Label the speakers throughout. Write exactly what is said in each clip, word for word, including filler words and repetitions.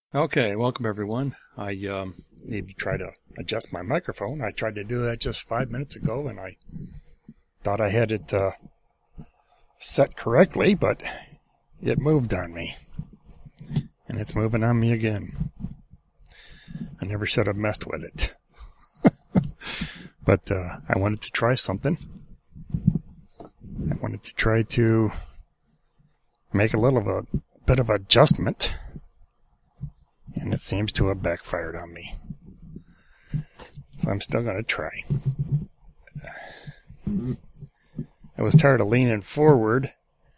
Speaker 1: Okay, welcome everyone. I um, need to try to adjust my microphone. I tried to do that just five minutes ago, and I thought I had it uh, set correctly, but it moved on me. And it's moving on me again. I never should have messed with it. But uh, I wanted to try something. I wanted to try to make a little of a bit of adjustment. And it seems to have backfired on me. So I'm still going to try. I was tired of leaning forward,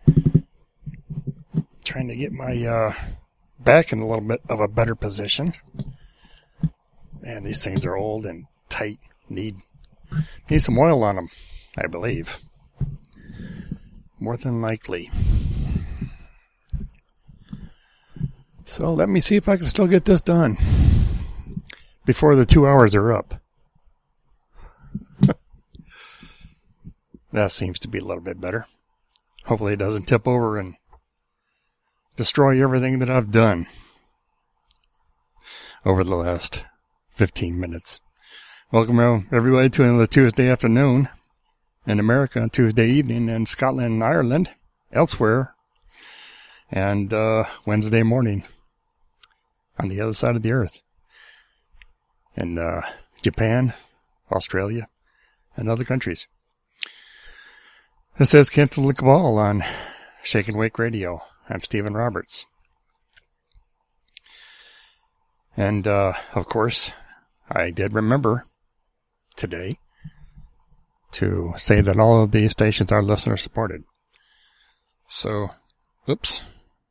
Speaker 1: trying to get my uh, back in a little bit of a better position. Man, these things are old and tight. Need, need some oil on them, I believe. More than likely. So let me see if I can still get this done before the two hours are up. That seems to be a little bit better. Hopefully it doesn't tip over and destroy everything that I've done over the last fifteen minutes. Welcome everybody to another Tuesday afternoon in America, Tuesday evening in Scotland and Ireland, elsewhere, and uh, Wednesday morning on the other side of the earth, in uh, Japan, Australia, and other countries. This is Cancel the Cabal on Shake and Wake Radio. I'm Stephen Roberts. And, uh, of course, I did remember today to say that all of these stations are listener supported. So, oops.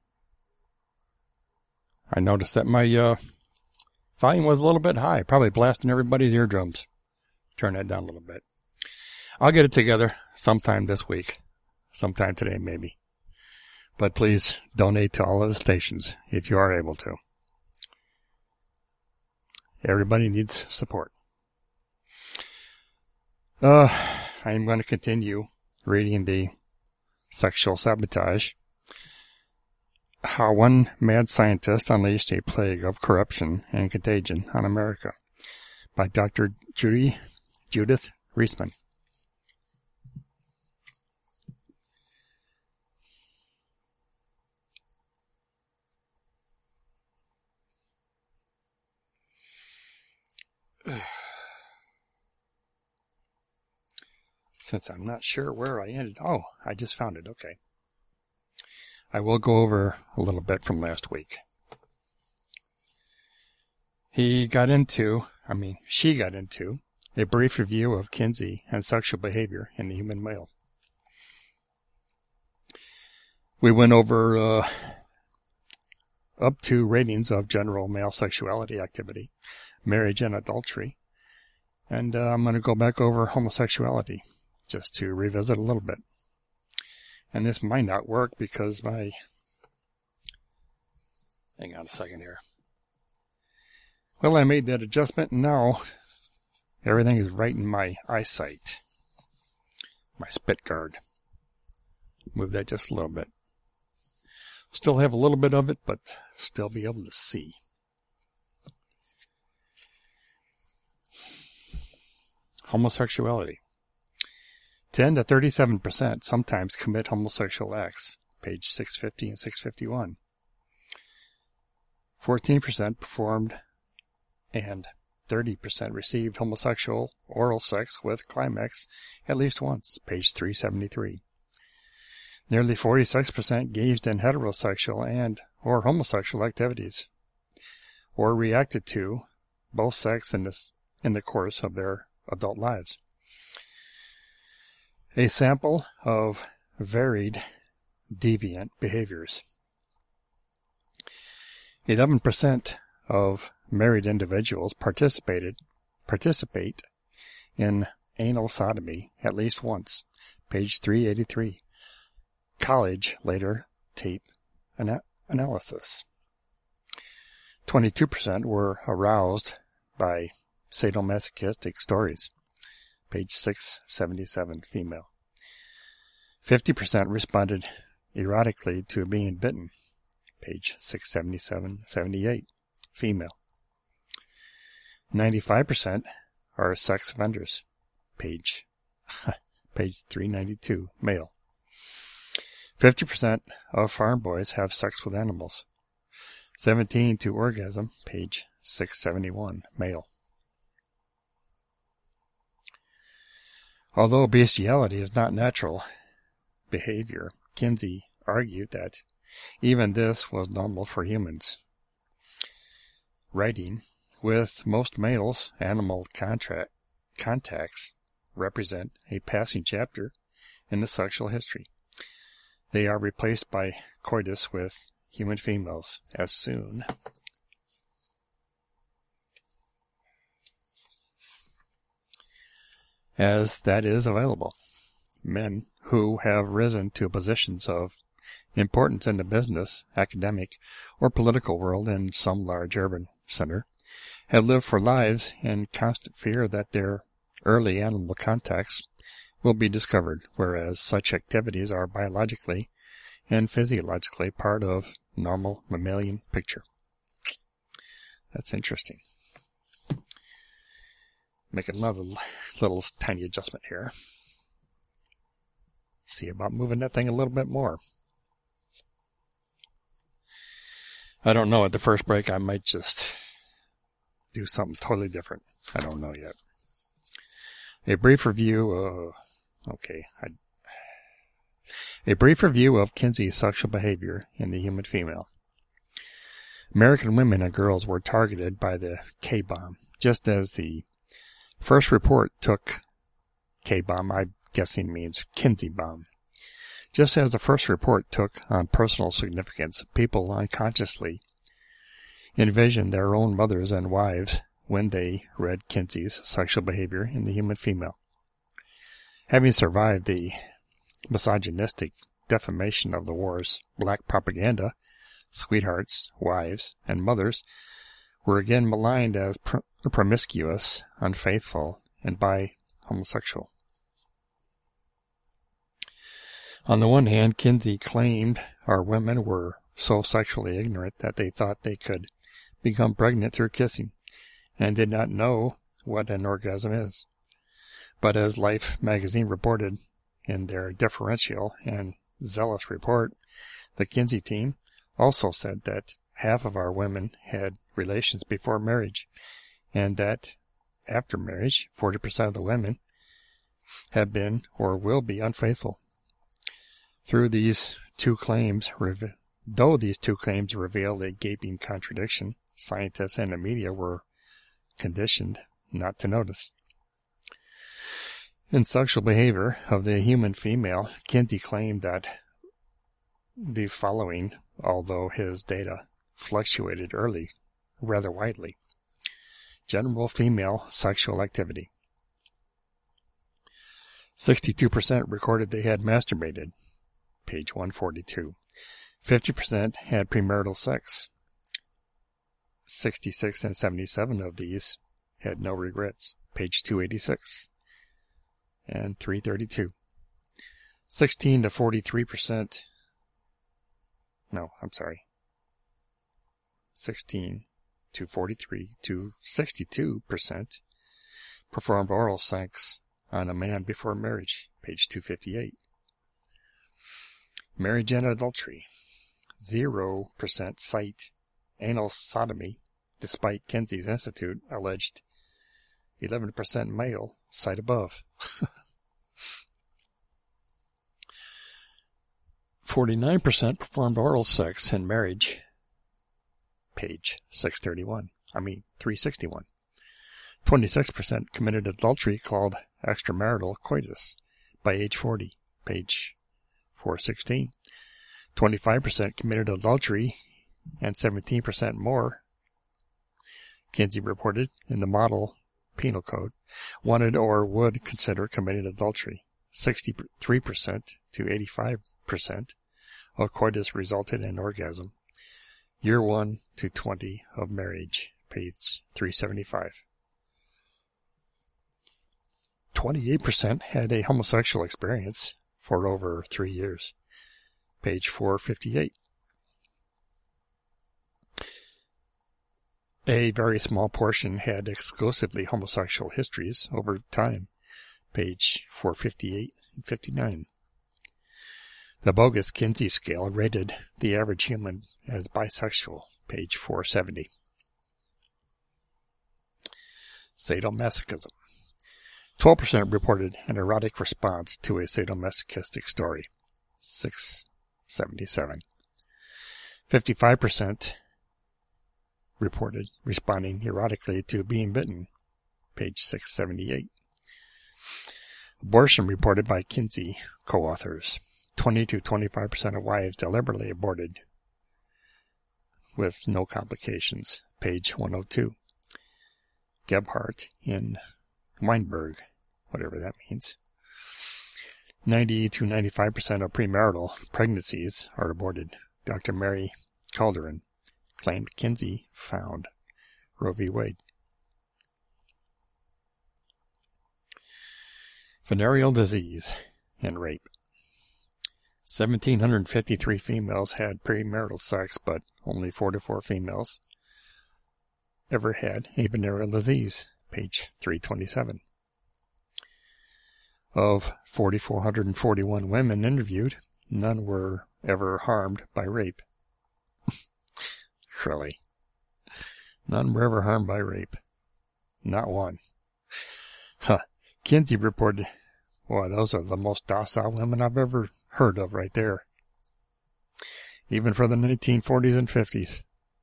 Speaker 1: I noticed that my uh, volume was a little bit high, probably blasting everybody's eardrums. Turn that down a little bit. I'll get it together sometime this week, sometime today maybe. But please donate to all of the stations if you are able to. Everybody needs support. Uh, I'm going to continue reading the Sexual Sabotage. How one mad scientist unleashed a plague of corruption and contagion on America by Doctor Judy Judith Reisman. Since I'm not sure where I ended. Oh, I just found it. Okay. I will go over a little bit from last week. He got into, I mean, she got into, a brief review of Kinsey and sexual behavior in the human male. We went over uh, up to ratings of general male sexuality activity, marriage and adultery, and uh, I'm going to go back over homosexuality just to revisit a little bit. And this might not work because my... Hang on a second here. Well, I made that adjustment and now everything is right in my eyesight. My spit guard. Move that just a little bit. Still have a little bit of it, but still be able to see. Homosexuality. ten to thirty-seven percent sometimes commit homosexual acts, page six fifty and six fifty-one. fourteen percent performed and thirty percent received homosexual oral sex with climax at least once, page three seventy-three. Nearly forty-six percent engaged in heterosexual and or homosexual activities, or reacted to both sex in, this, in the course of their adult lives. A sample of varied deviant behaviors. eleven percent of married individuals participated participate in anal sodomy at least once, page three eighty-three. College later tape ana- analysis. twenty-two percent were aroused by sadomasochistic stories, page six seventy-seven, female. fifty percent responded erotically to being bitten, page six seventy-seven, seventy-eight. female. ninety-five percent are sex offenders, page, page three ninety-two, male. fifty percent of farm boys have sex with animals. seventeen to orgasm, page six seventy-one, male. Although bestiality is not natural behavior, Kinsey argued that even this was normal for humans. Writing, with most males, animal contract, contacts represent a passing chapter in the sexual history. They are replaced by coitus with human females as soon as that is available. Men who have risen to positions of importance in the business, academic, or political world in some large urban center have lived for lives in constant fear that their early animal contacts will be discovered, whereas such activities are biologically and physiologically part of normal mammalian picture. That's interesting. Make another little tiny adjustment here. See about moving that thing a little bit more. I don't know. At the first break, I might just do something totally different. I don't know yet. A brief review of... Okay. I, a brief review of Kinsey's sexual behavior in the human female. American women and girls were targeted by the K-bomb, just as the first report took K-bomb, I'm guessing means Kinsey bomb. Just as the first report took on personal significance, people unconsciously envisioned their own mothers and wives when they read Kinsey's sexual behavior in the human female. Having survived the misogynistic defamation of the war's black propaganda, sweethearts, wives, and mothers were again maligned as pr- promiscuous, unfaithful, and bi homosexual. On the one hand, Kinsey claimed our women were so sexually ignorant that they thought they could become pregnant through kissing and did not know what an orgasm is. But as Life magazine reported in their deferential and zealous report, the Kinsey team also said that half of our women had relations before marriage, and that after marriage, forty percent of the women have been or will be unfaithful. Through these two claims, though these two claims reveal a gaping contradiction, scientists and the media were conditioned not to notice. In sexual behavior of the human female, Kinsey claimed that the following, although his data fluctuated early rather widely. General female sexual activity. sixty-two percent recorded they had masturbated, page one forty-two. fifty percent had premarital sex. sixty-six and seventy-seven of these had no regrets, page two eighty-six and three thirty-two. sixteen to forty-three percent, no, I'm sorry, sixteen to forty-three to sixty-two percent performed oral sex on a man before marriage, page two fifty-eight. Marriage and adultery, zero percent cite anal sodomy, despite Kinsey's Institute alleged eleven percent male, cite above. forty-nine percent performed oral sex in marriage, page six thirty-one, I mean three sixty-one. twenty-six percent committed adultery called extramarital coitus by age forty, page four sixteen. twenty-five percent committed adultery and seventeen percent more, Kinsey reported in the model penal code, wanted or would consider committing adultery. sixty-three percent to eighty-five percent of coitus resulted in orgasm. Year one to twenty of marriage, page three seventy-five. twenty-eight percent had a homosexual experience for over three years, page four fifty-eight. A very small portion had exclusively homosexual histories over time, page four fifty-eight and fifty-nine. The bogus Kinsey scale rated the average human as bisexual, page four seventy. Sadomasochism. twelve percent reported an erotic response to a sadomasochistic story, six seventy-seven. fifty-five percent reported responding erotically to being bitten, page six seventy-eight. Abortion reported by Kinsey co-authors. twenty to twenty-five percent of wives deliberately aborted with no complications, page one oh two. Gebhardt in Weinberg, whatever that means. ninety to ninety-five percent of premarital pregnancies are aborted. Doctor Mary Calderon claimed Kinsey found Roe v. Wade. Venereal disease and rape. one thousand seven hundred fifty-three females had premarital sex, but only forty-four females ever had a venereal disease, page three twenty-seven. Of four thousand four hundred forty-one women interviewed, none were ever harmed by rape. Really? None were ever harmed by rape. Not one. Huh. Kinsey reported, boy, those are the most docile women I've ever heard of right there. Even for the nineteen forties and fifties.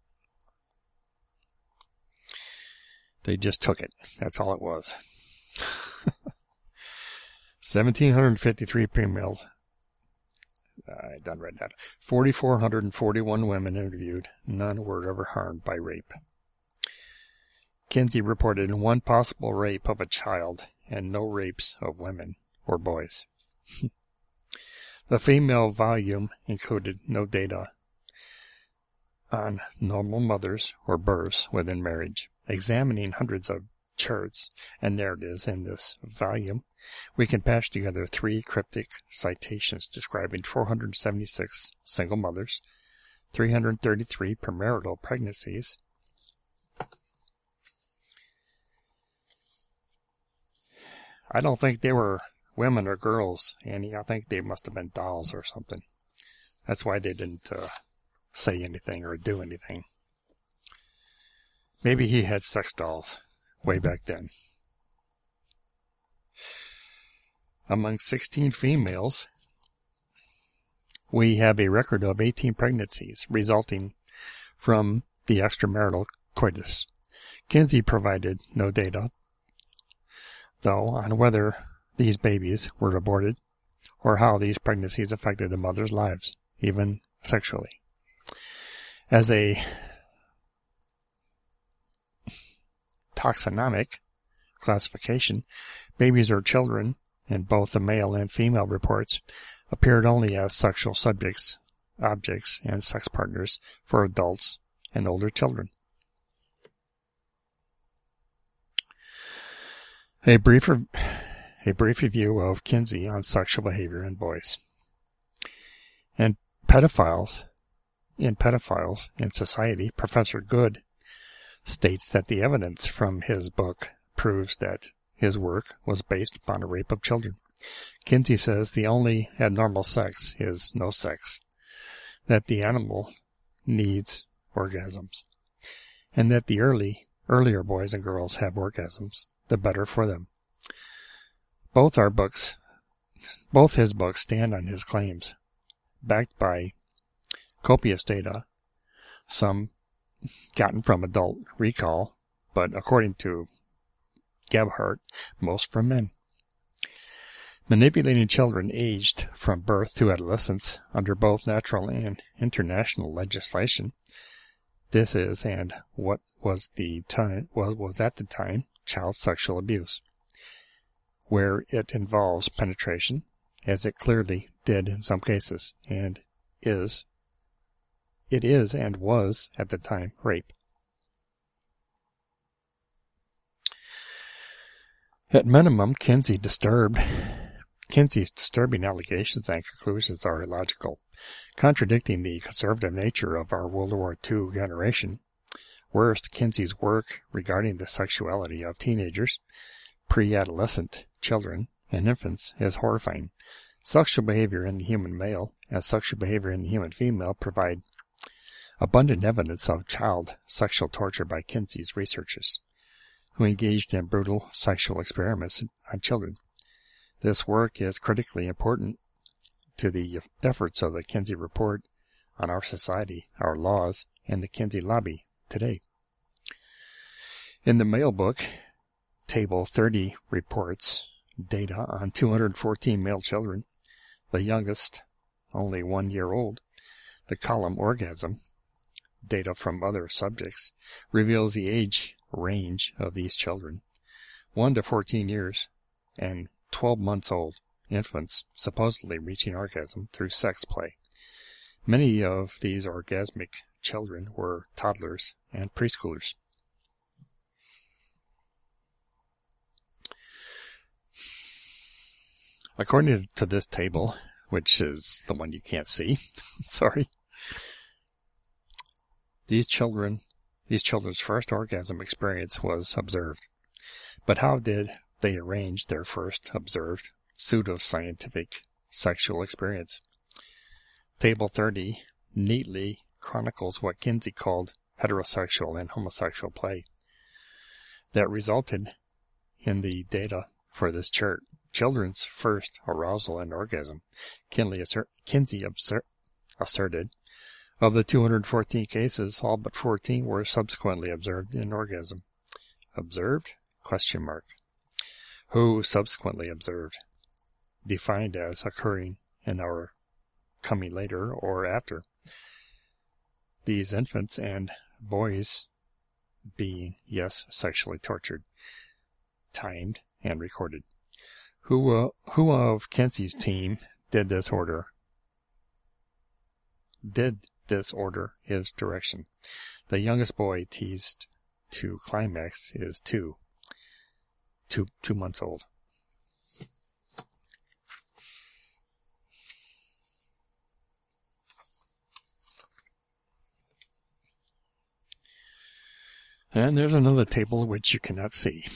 Speaker 1: They just took it. That's all it was. one thousand seven hundred fifty-three females. I done read that. four thousand four hundred forty-one women interviewed. None were ever harmed by rape. Kinsey reported one possible rape of a child and no rapes of women or boys. The female volume included no data on normal mothers or births within marriage. Examining hundreds of charts and narratives in this volume, we can patch together three cryptic citations describing four hundred seventy-six single mothers, three hundred thirty-three premarital pregnancies, I don't think they were women or girls, Annie. I think they must have been dolls or something. That's why they didn't uh, say anything or do anything. Maybe he had sex dolls way back then. Among sixteen females, we have a record of eighteen pregnancies resulting from the extramarital coitus. Kinsey provided no data, though, on whether these babies were aborted or how these pregnancies affected the mother's lives, even sexually. As a taxonomic classification, babies or children in both the male and female reports appeared only as sexual subjects, objects, and sex partners for adults and older children. A brief, a brief review of Kinsey on sexual behavior in boys. And pedophiles, in Pedophiles in Society, Professor Good states that the evidence from his book proves that his work was based upon a rape of children. Kinsey says the only abnormal sex is no sex, that the animal needs orgasms, and that the early, earlier boys and girls have orgasms, the better for them. Both our books, both his books stand on his claims, backed by copious data, some gotten from adult recall, but according to Gebhardt, most from men. Manipulating children aged from birth to adolescence under both natural and international legislation. This is, and what was the time was, was at the time, child sexual abuse, where it involves penetration, as it clearly did in some cases, and is It is and was, at the time, rape. At minimum, Kinsey disturbed, Kinsey's disturbing allegations and conclusions are illogical, contradicting the conservative nature of our World War Two generation, Worst, Kinsey's work regarding the sexuality of teenagers, pre-adolescent children, and infants is horrifying. Sexual behavior in the human male and sexual behavior in the human female provide abundant evidence of child sexual torture by Kinsey's researchers, who engaged in brutal sexual experiments on children. This work is critically important to the efforts of the Kinsey Report on our society, our laws, and the Kinsey Lobby today. In the male book, Table thirty reports data on two hundred fourteen male children, the youngest only one year old. The column Orgasm, data from other subjects, reveals the age range of these children, one to fourteen years, and twelve months old infants supposedly reaching orgasm through sex play. Many of these orgasmic children were toddlers and preschoolers. According to this table, which is the one you can't see, sorry, these children, these children's first orgasm experience was observed. But how did they arrange their first observed pseudo-scientific sexual experience? Table thirty neatly chronicles what Kinsey called heterosexual and homosexual play that resulted in the data for this chart. Children's first arousal and orgasm, Kinsey, assert, Kinsey assert, asserted, of the two hundred fourteen cases, all but fourteen were subsequently observed in orgasm. Observed? Question mark. Who subsequently observed? Defined as occurring in our coming later or after. These infants and boys being, yes, sexually tortured, timed, and recorded. Who, uh, who of Kinsey's team did this order? Did this order his direction? The youngest boy teased to climax is two, two, two months old. And there's another table which you cannot see.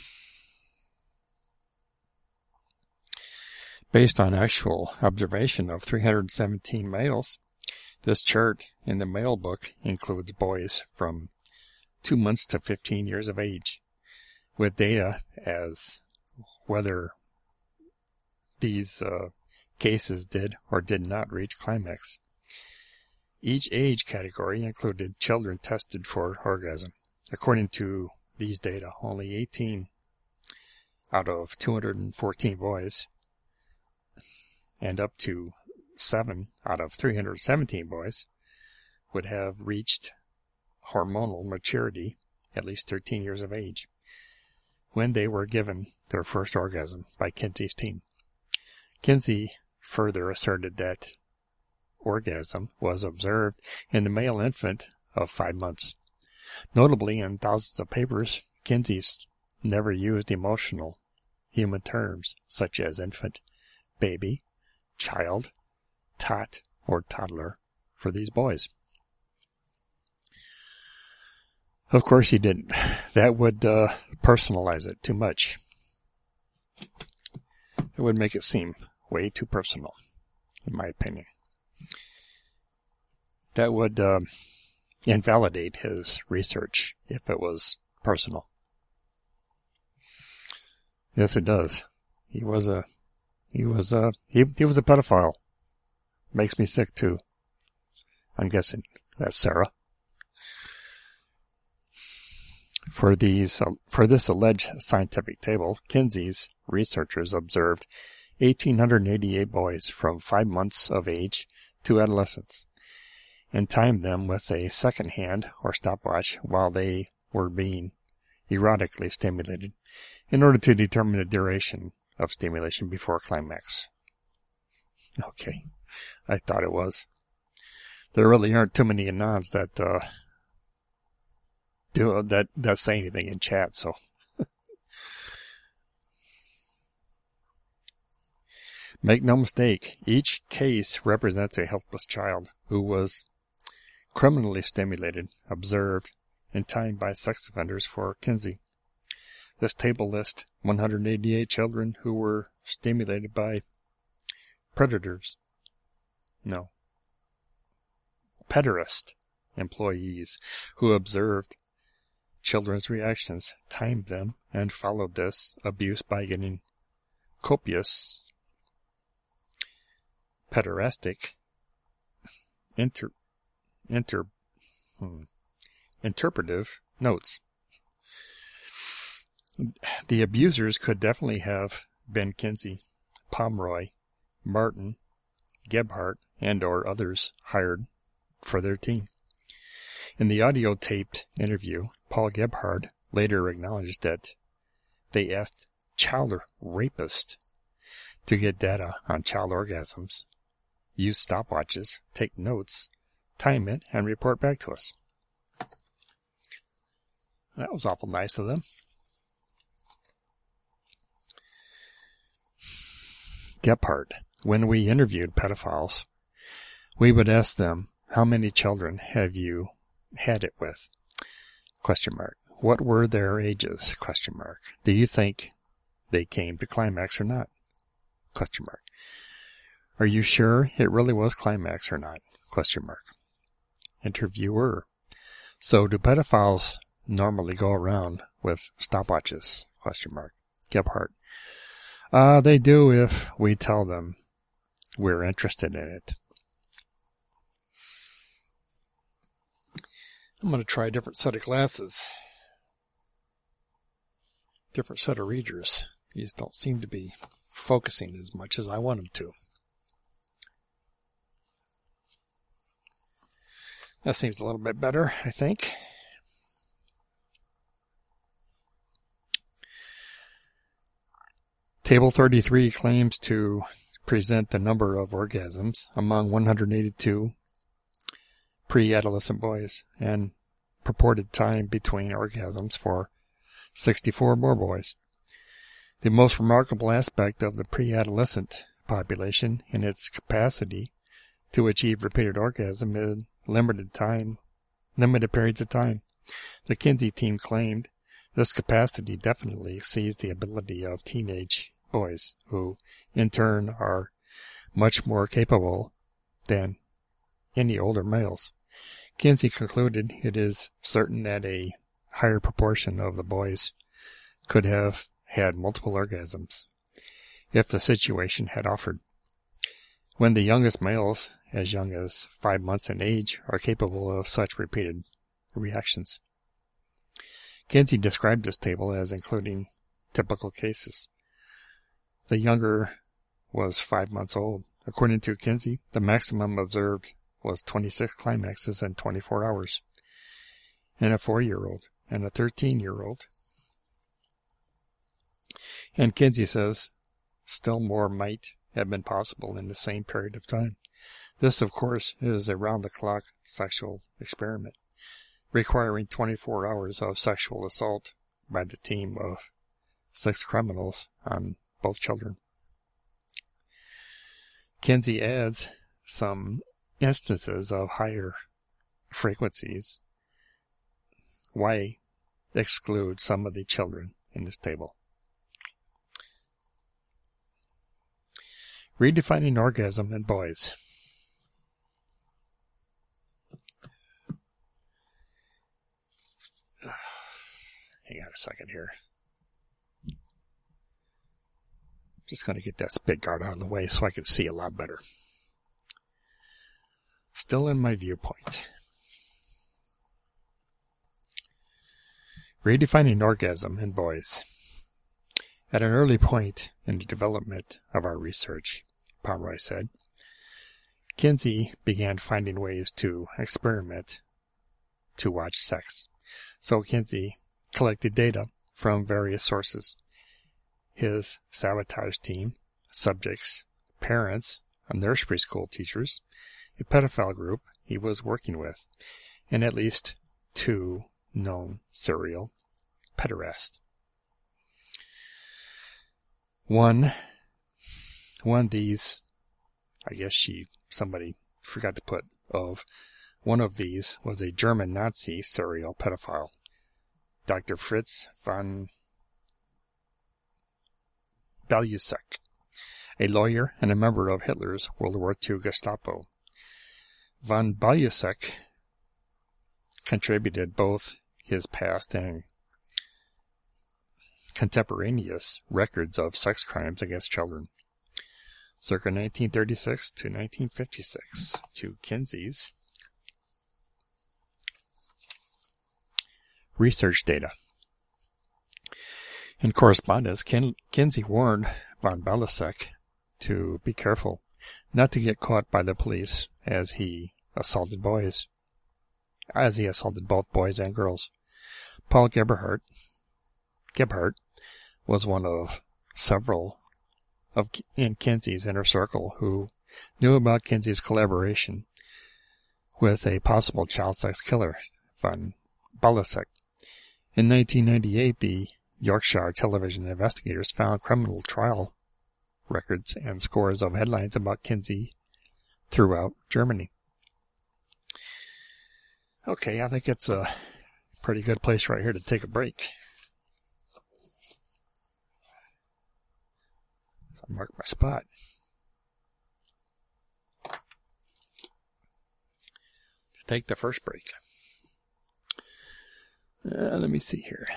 Speaker 1: Based on actual observation of three hundred seventeen males, this chart in the male book includes boys from two months to fifteen years of age, with data as whether these uh, cases did or did not reach climax. Each age category included children tested for orgasm. According to these data, only eighteen out of two hundred fourteen boys and up to seven out of three hundred seventeen boys would have reached hormonal maturity, at least thirteen years of age, when they were given their first orgasm by Kinsey's team. Kinsey further asserted that orgasm was observed in the male infant of five months. Notably, in thousands of papers, Kinsey's never used emotional human terms such as infant, baby, child, tot, or toddler for these boys. Of course he didn't. That would uh, personalize it too much. It would make it seem way too personal, in my opinion. That would uh, invalidate his research if it was personal. Yes, it does. He was a He was a he, he was a pedophile. Makes me sick too. I'm guessing that's Sarah. For these uh, for this alleged scientific table, Kinsey's researchers observed one thousand eight hundred eighty-eight boys from five months of age to adolescence, and timed them with a second hand or stopwatch while they were being erotically stimulated, in order to determine the duration of stimulation before climax. Okay, I thought it was. There really aren't too many anons that uh, do that that say anything in chat, so. Make no mistake, each case represents a helpless child who was criminally stimulated, observed, in time by sex offenders for Kinsey. This table lists one hundred eighty-eight children who were stimulated by predators. No. Pederast employees who observed children's reactions, timed them, and followed this abuse by getting copious pederastic inter, inter, hmm, interpretive notes. The abusers could definitely have been Kinsey, Pomeroy, Martin, Gebhardt, and or others hired for their team. In the audio-taped interview, Paul Gebhardt later acknowledged that they asked child rapists to get data on child orgasms, use stopwatches, take notes, time it, and report back to us. That was awful nice of them. Gebhardt. When we interviewed pedophiles, we would ask them, how many children have you had it with? Question mark. What were their ages? Question mark. Do you think they came to climax or not? Question mark. Are you sure it really was climax or not? Question mark. Interviewer. So do pedophiles normally go around with stopwatches? Question mark. Gebhardt. Uh, they do if we tell them we're interested in it. I'm going to try a different set of glasses. Different set of readers. These don't seem to be focusing as much as I want them to. That seems a little bit better, I think. Table thirty-three claims to present the number of orgasms among one hundred eighty-two pre-adolescent boys and purported time between orgasms for sixty-four more boys. The most remarkable aspect of the pre-adolescent population in its capacity to achieve repeated orgasm in limited time, limited periods of time. The Kinsey team claimed this capacity definitely exceeds the ability of teenage boys, who in turn are much more capable than any older males. Kinsey concluded it is certain that a higher proportion of the boys could have had multiple orgasms if the situation had offered. When the youngest males, as young as five months in age, are capable of such repeated reactions. Kinsey described this table as including typical cases. The younger was five months old. According to Kinsey, the maximum observed was twenty-six climaxes in twenty-four hours, and a four-year-old and a thirteen-year-old. And Kinsey says still more might have been possible in the same period of time. This, of course, is a round-the-clock sexual experiment, requiring twenty-four hours of sexual assault by the team of six criminals on both children. Kinsey adds some instances of higher frequencies. Why exclude some of the children in this table? Redefining orgasm in boys. Hang on a second here. Just going to get that spit guard out of the way so I can see a lot better. Still in my viewpoint. Redefining orgasm in boys. At an early point in the development of our research, Pomeroy said, Kinsey began finding ways to experiment to watch sex. So Kinsey collected data from various sources. His sabotage team, subjects, parents, a nursery school teachers, a pedophile group he was working with, and at least two known serial pederasts. One, one of these, I guess she, somebody forgot to put of One of these was a German Nazi serial pedophile, Doctor Fritz von Balusek, a lawyer and a member of Hitler's World War Two Gestapo. Von Balusek contributed both his past and contemporaneous records of sex crimes against children, circa nineteen thirty-six to nineteen fifty-six, to Kinsey's research data. In correspondence, Kin- Kinsey warned von Balusek to be careful not to get caught by the police as he assaulted boys, as he assaulted both boys and girls. Paul Gebhardt, Gebhardt was one of several of in Kinsey's inner circle who knew about Kinsey's collaboration with a possible child sex killer, von Balusek. In nineteen ninety-eight, the Yorkshire television investigators found criminal trial records and scores of headlines about Kinsey throughout Germany. Okay, I think it's a pretty good place right here to take a break. So I'll mark my spot. To take the first break. Uh, let me see here.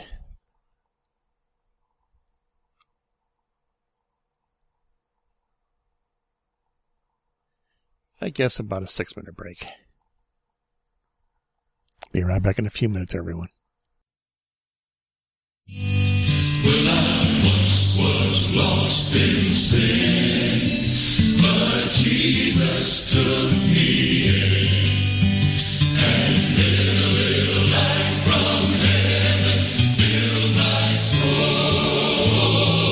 Speaker 1: I guess about a six minute break. Be right back in a few minutes, everyone.
Speaker 2: Well, I once was lost in sin, but Jesus took me in, and then a little light from heaven filled my soul.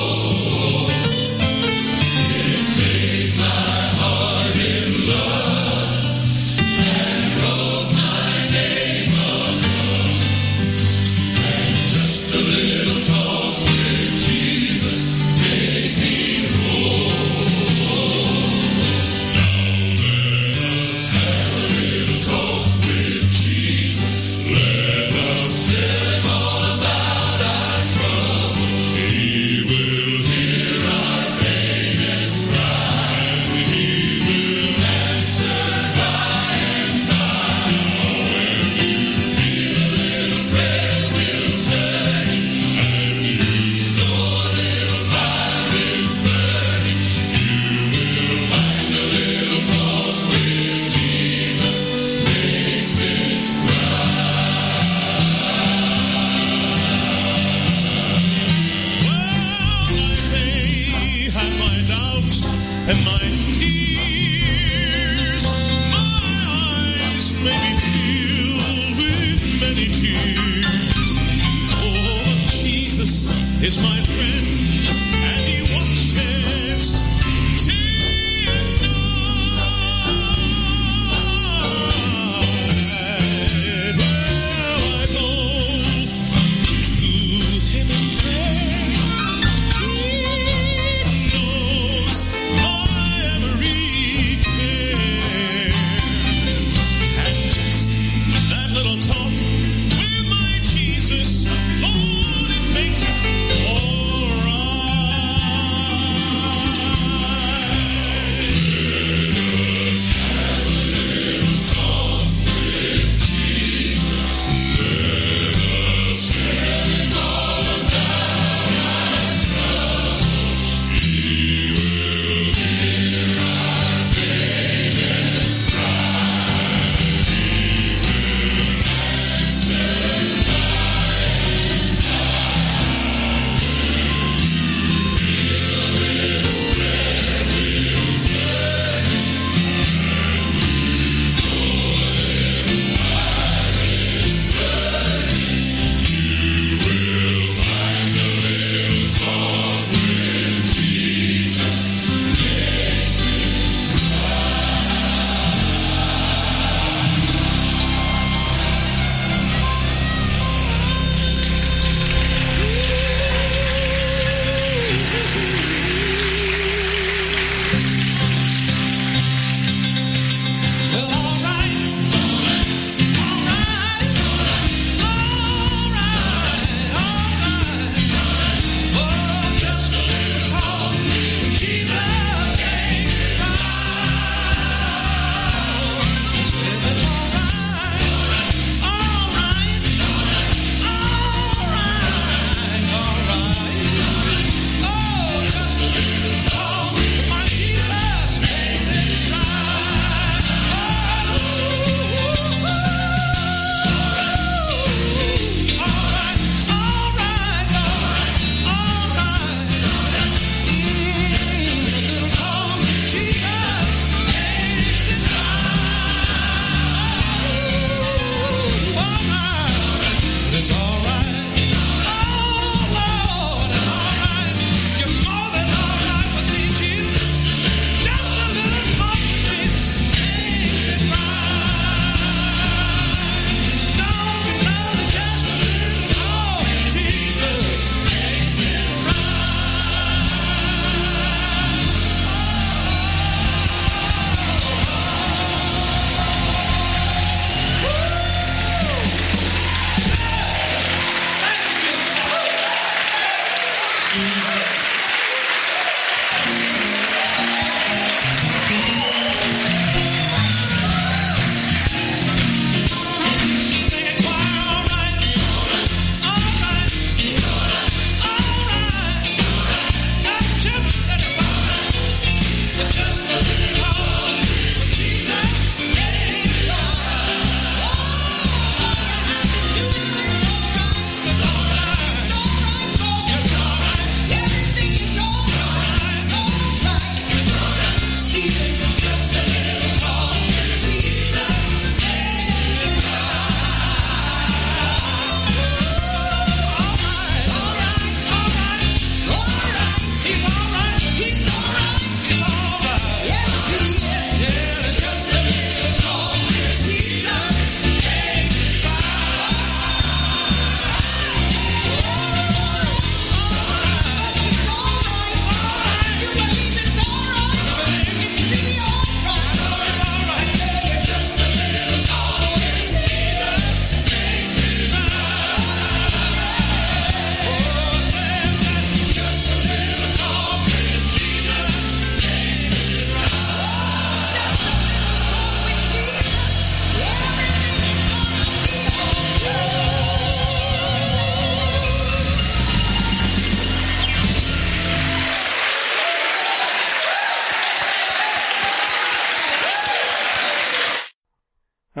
Speaker 2: It made my heart in love and wrote my name above, and just a little talk with Jesus made me whole. Now let us have a little talk with Jesus. Let us tell him all about our trouble. He will hear our faintest cry, and he will answer by and by. When you feel a little prayer will turn it, and you know a little fire is burning, you will find a little talk with Jesus makes it Well, I may have my doubts and my fears. My eyes may be filled with many tears. Oh, but Jesus is my friend, and he watches day and night. Well, I go to him in prayer. He knows my every care, and just that little talk with my Jesus, Lord, it makes it all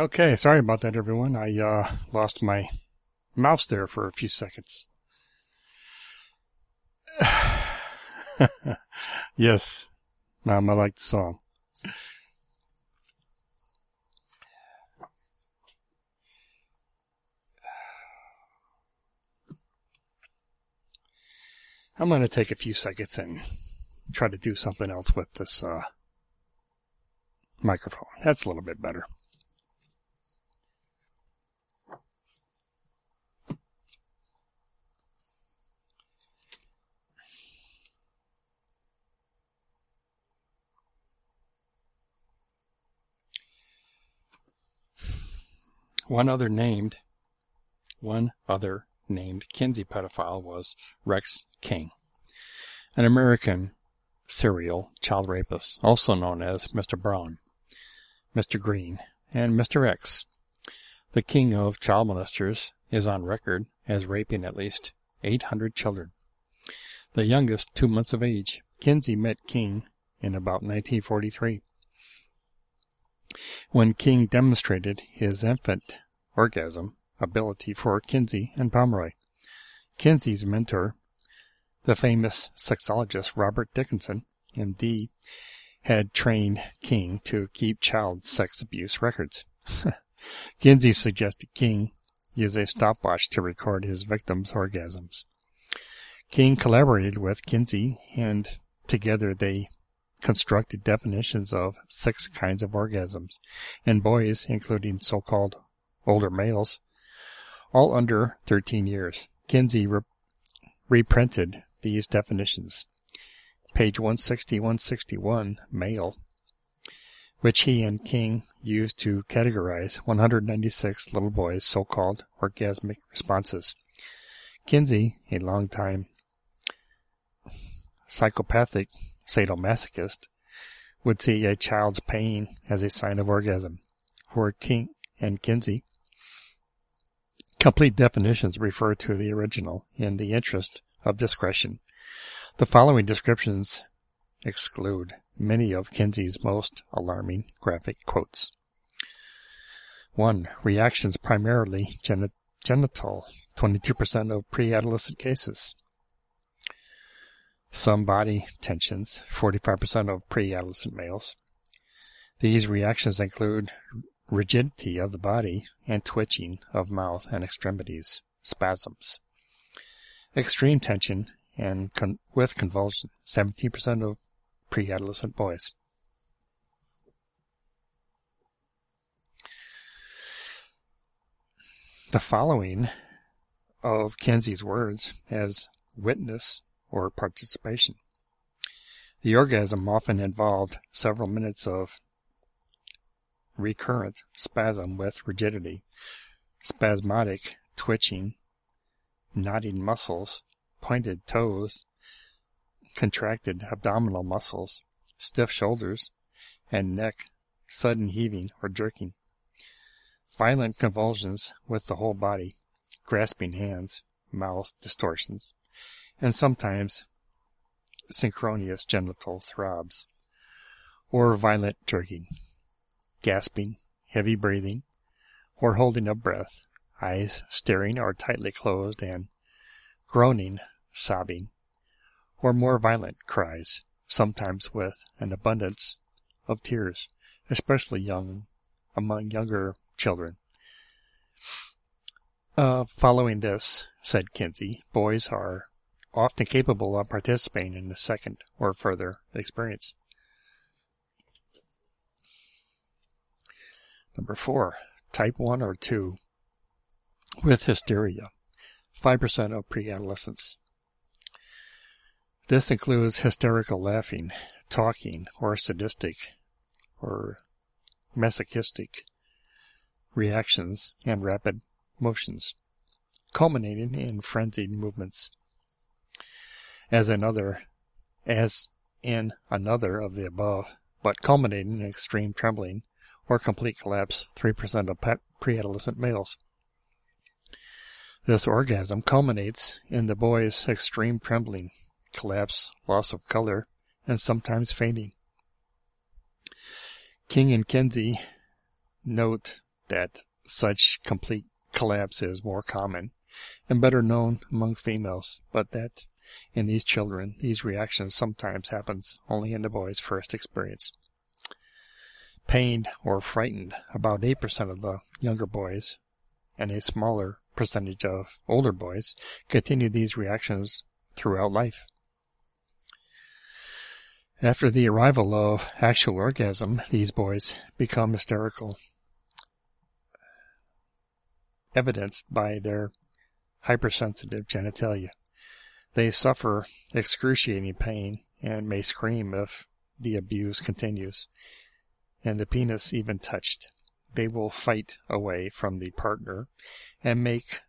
Speaker 1: Okay, sorry about that, everyone. I uh, lost my mouse there for a few seconds. Yes, Mom, I like the song. I'm going to take a few seconds and try to do something else with this uh, microphone. That's a little bit better. One other named, one other named Kinsey pedophile was Rex King, an American serial child rapist, also known as Mister Brown, Mister Green, and Mister X. The king of child molesters is on record as raping at least eight hundred children, the youngest two months of age. Kinsey met King in about nineteen forty-three. When King demonstrated his infant orgasm ability for Kinsey and Pomeroy. Kinsey's mentor, the famous sexologist Robert Dickinson, M D, had trained King to keep child sex abuse records. Kinsey suggested King use a stopwatch to record his victims' orgasms. King collaborated with Kinsey, and together they constructed definitions of six kinds of orgasms in boys, including so-called older males, all under thirteen years. Kinsey re- reprinted these definitions, page one sixty to one sixty-one, male, which he and King used to categorize one hundred ninety-six little boys' so-called orgasmic responses. Kinsey, a long-time psychopathic sadomasochist, would see a child's pain as a sign of orgasm. For King and Kinsey, complete definitions refer to the original in the interest of discretion. The following descriptions exclude many of Kinsey's most alarming graphic quotes. one. Reactions primarily geni- genital, twenty-two percent of pre-adolescent cases. Some body tensions, forty-five percent of pre-adolescent males. These reactions include rigidity of the body and twitching of mouth and extremities, spasms. Extreme tension and con- with convulsion, seventeen percent of pre-adolescent boys. The following of Kinsey's words as witness or participation. The orgasm often involved several minutes of recurrent spasm with rigidity, spasmodic twitching, knotting muscles, pointed toes, contracted abdominal muscles, stiff shoulders and neck, sudden heaving or jerking, violent convulsions with the whole body, grasping hands, mouth distortions, and sometimes synchronous genital throbs, or violent jerking, gasping, heavy breathing, or holding of breath, eyes staring or tightly closed, and groaning, sobbing, or more violent cries, sometimes with an abundance of tears, especially young among younger children. Uh, following this, said Kinsey, boys are often capable of participating in the second or further experience. Number four, type one or two with hysteria, five percent of pre-adolescents. This includes hysterical laughing, talking, or sadistic or masochistic reactions and rapid motions, culminating in frenzied movements. As another, as in another of the above, but culminating in extreme trembling or complete collapse, three percent of pre-adolescent males. This orgasm culminates in the boy's extreme trembling, collapse, loss of color, and sometimes fainting. King and Kinsey note that such complete collapse is more common and better known among females, but that in these children, these reactions sometimes happens only in the boy's first experience. Pained or frightened, about eight percent of the younger boys and a smaller percentage of older boys continue these reactions throughout life. After the arrival of actual orgasm, these boys become hysterical, evidenced by their hypersensitive genitalia. They suffer excruciating pain and may scream if the abuse continues, and the penis even touched. They will fight away from the partner and make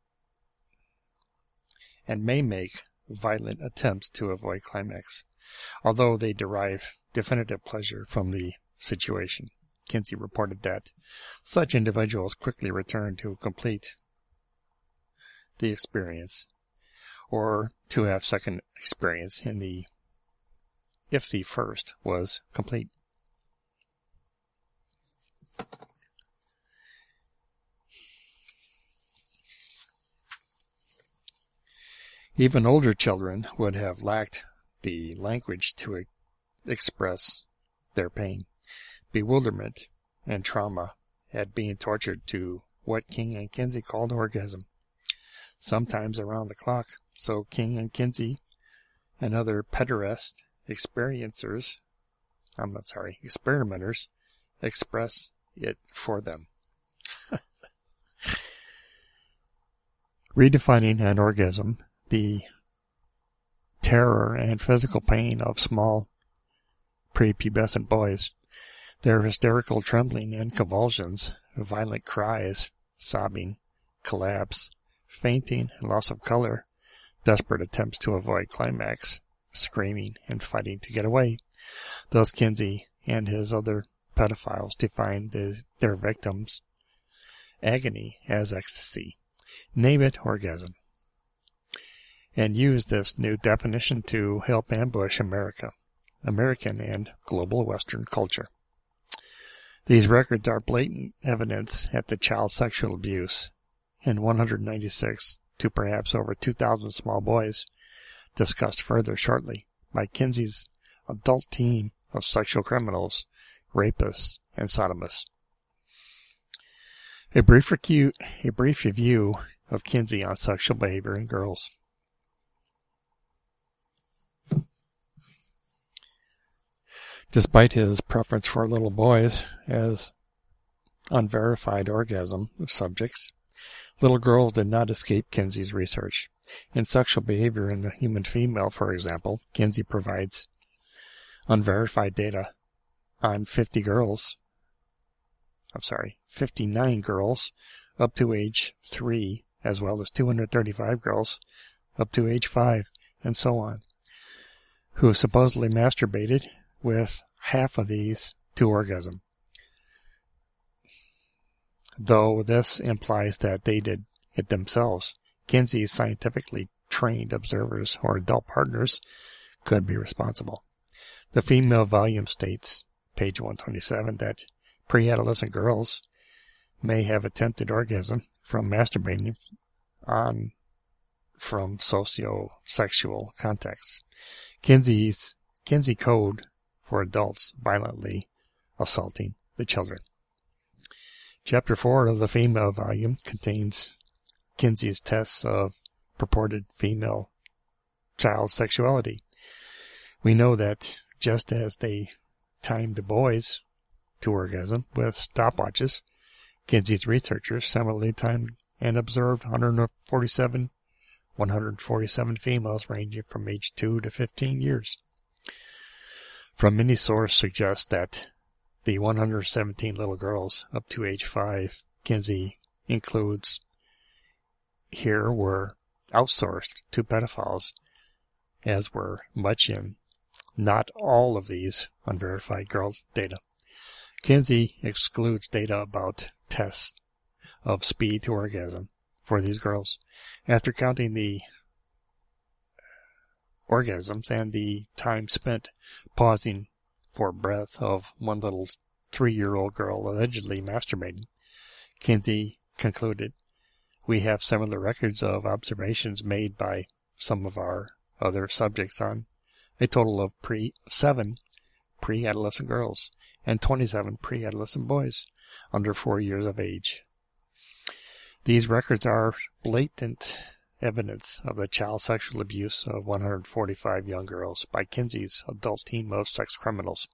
Speaker 1: and may make violent attempts to avoid climax, although they derive definitive pleasure from the situation. Kinsey reported that such individuals quickly return to complete the experience, or to have second experience in the if the first was complete. Even older children would have lacked the language to express their pain, bewilderment, and trauma at being tortured to what King and Kinsey called orgasm, sometimes around the clock. So King and Kinsey and other pederast experiencers, I'm not sorry, experimenters, express it for them. Redefining an orgasm, the terror and physical pain of small prepubescent boys, their hysterical trembling and convulsions, violent cries, sobbing, collapse, fainting, loss of color, desperate attempts to avoid climax, screaming, and fighting to get away. Thus Kinsey and his other pedophiles define the, their victims' agony as ecstasy. Name it orgasm. And use this new definition to help ambush America, American and global Western culture. These records are blatant evidence at the child sexual abuse in one hundred ninety-six to perhaps over two thousand small boys, discussed further shortly by Kinsey's adult team of sexual criminals, rapists, and sodomists. A brief, recu- a brief review of Kinsey on sexual behavior in girls. Despite his preference for little boys as unverified orgasm subjects, little girls did not escape Kinsey's research. In sexual behavior in the human female, for example, Kinsey provides unverified data on fifty girls, I'm sorry, fifty-nine girls up to age three, as well as two hundred thirty-five girls up to age five, and so on, who supposedly masturbated, with half of these to orgasm. Though this implies that they did it themselves, Kinsey's scientifically trained observers or adult partners could be responsible. The female volume states, page one twenty-seven, that pre-adolescent girls may have attempted orgasm from masturbating on from socio-sexual contexts. Kinsey's Kinsey Code for adults violently assaulting the children. Chapter four of the female volume contains Kinsey's tests of purported female child sexuality. We know that just as they timed the boys to orgasm with stopwatches, Kinsey's researchers similarly timed and observed one hundred forty-seven, one hundred forty-seven females ranging from age two to fifteen years. From many sources suggests that the one hundred seventeen little girls up to age five Kinsey includes here were outsourced to pedophiles, as were much in not all of these unverified girl data. Kinsey excludes data about tests of speed to orgasm for these girls. After counting the orgasms and the time spent pausing for breath of one little three-year-old girl allegedly masturbating, Kinsey concluded, "We have similar records of observations made by some of our other subjects on a total of pre seven pre-adolescent girls and twenty-seven pre-adolescent boys under four years of age. These records are blatant evidence of the child sexual abuse of one hundred forty-five young girls by Kinsey's adult team of sex criminals."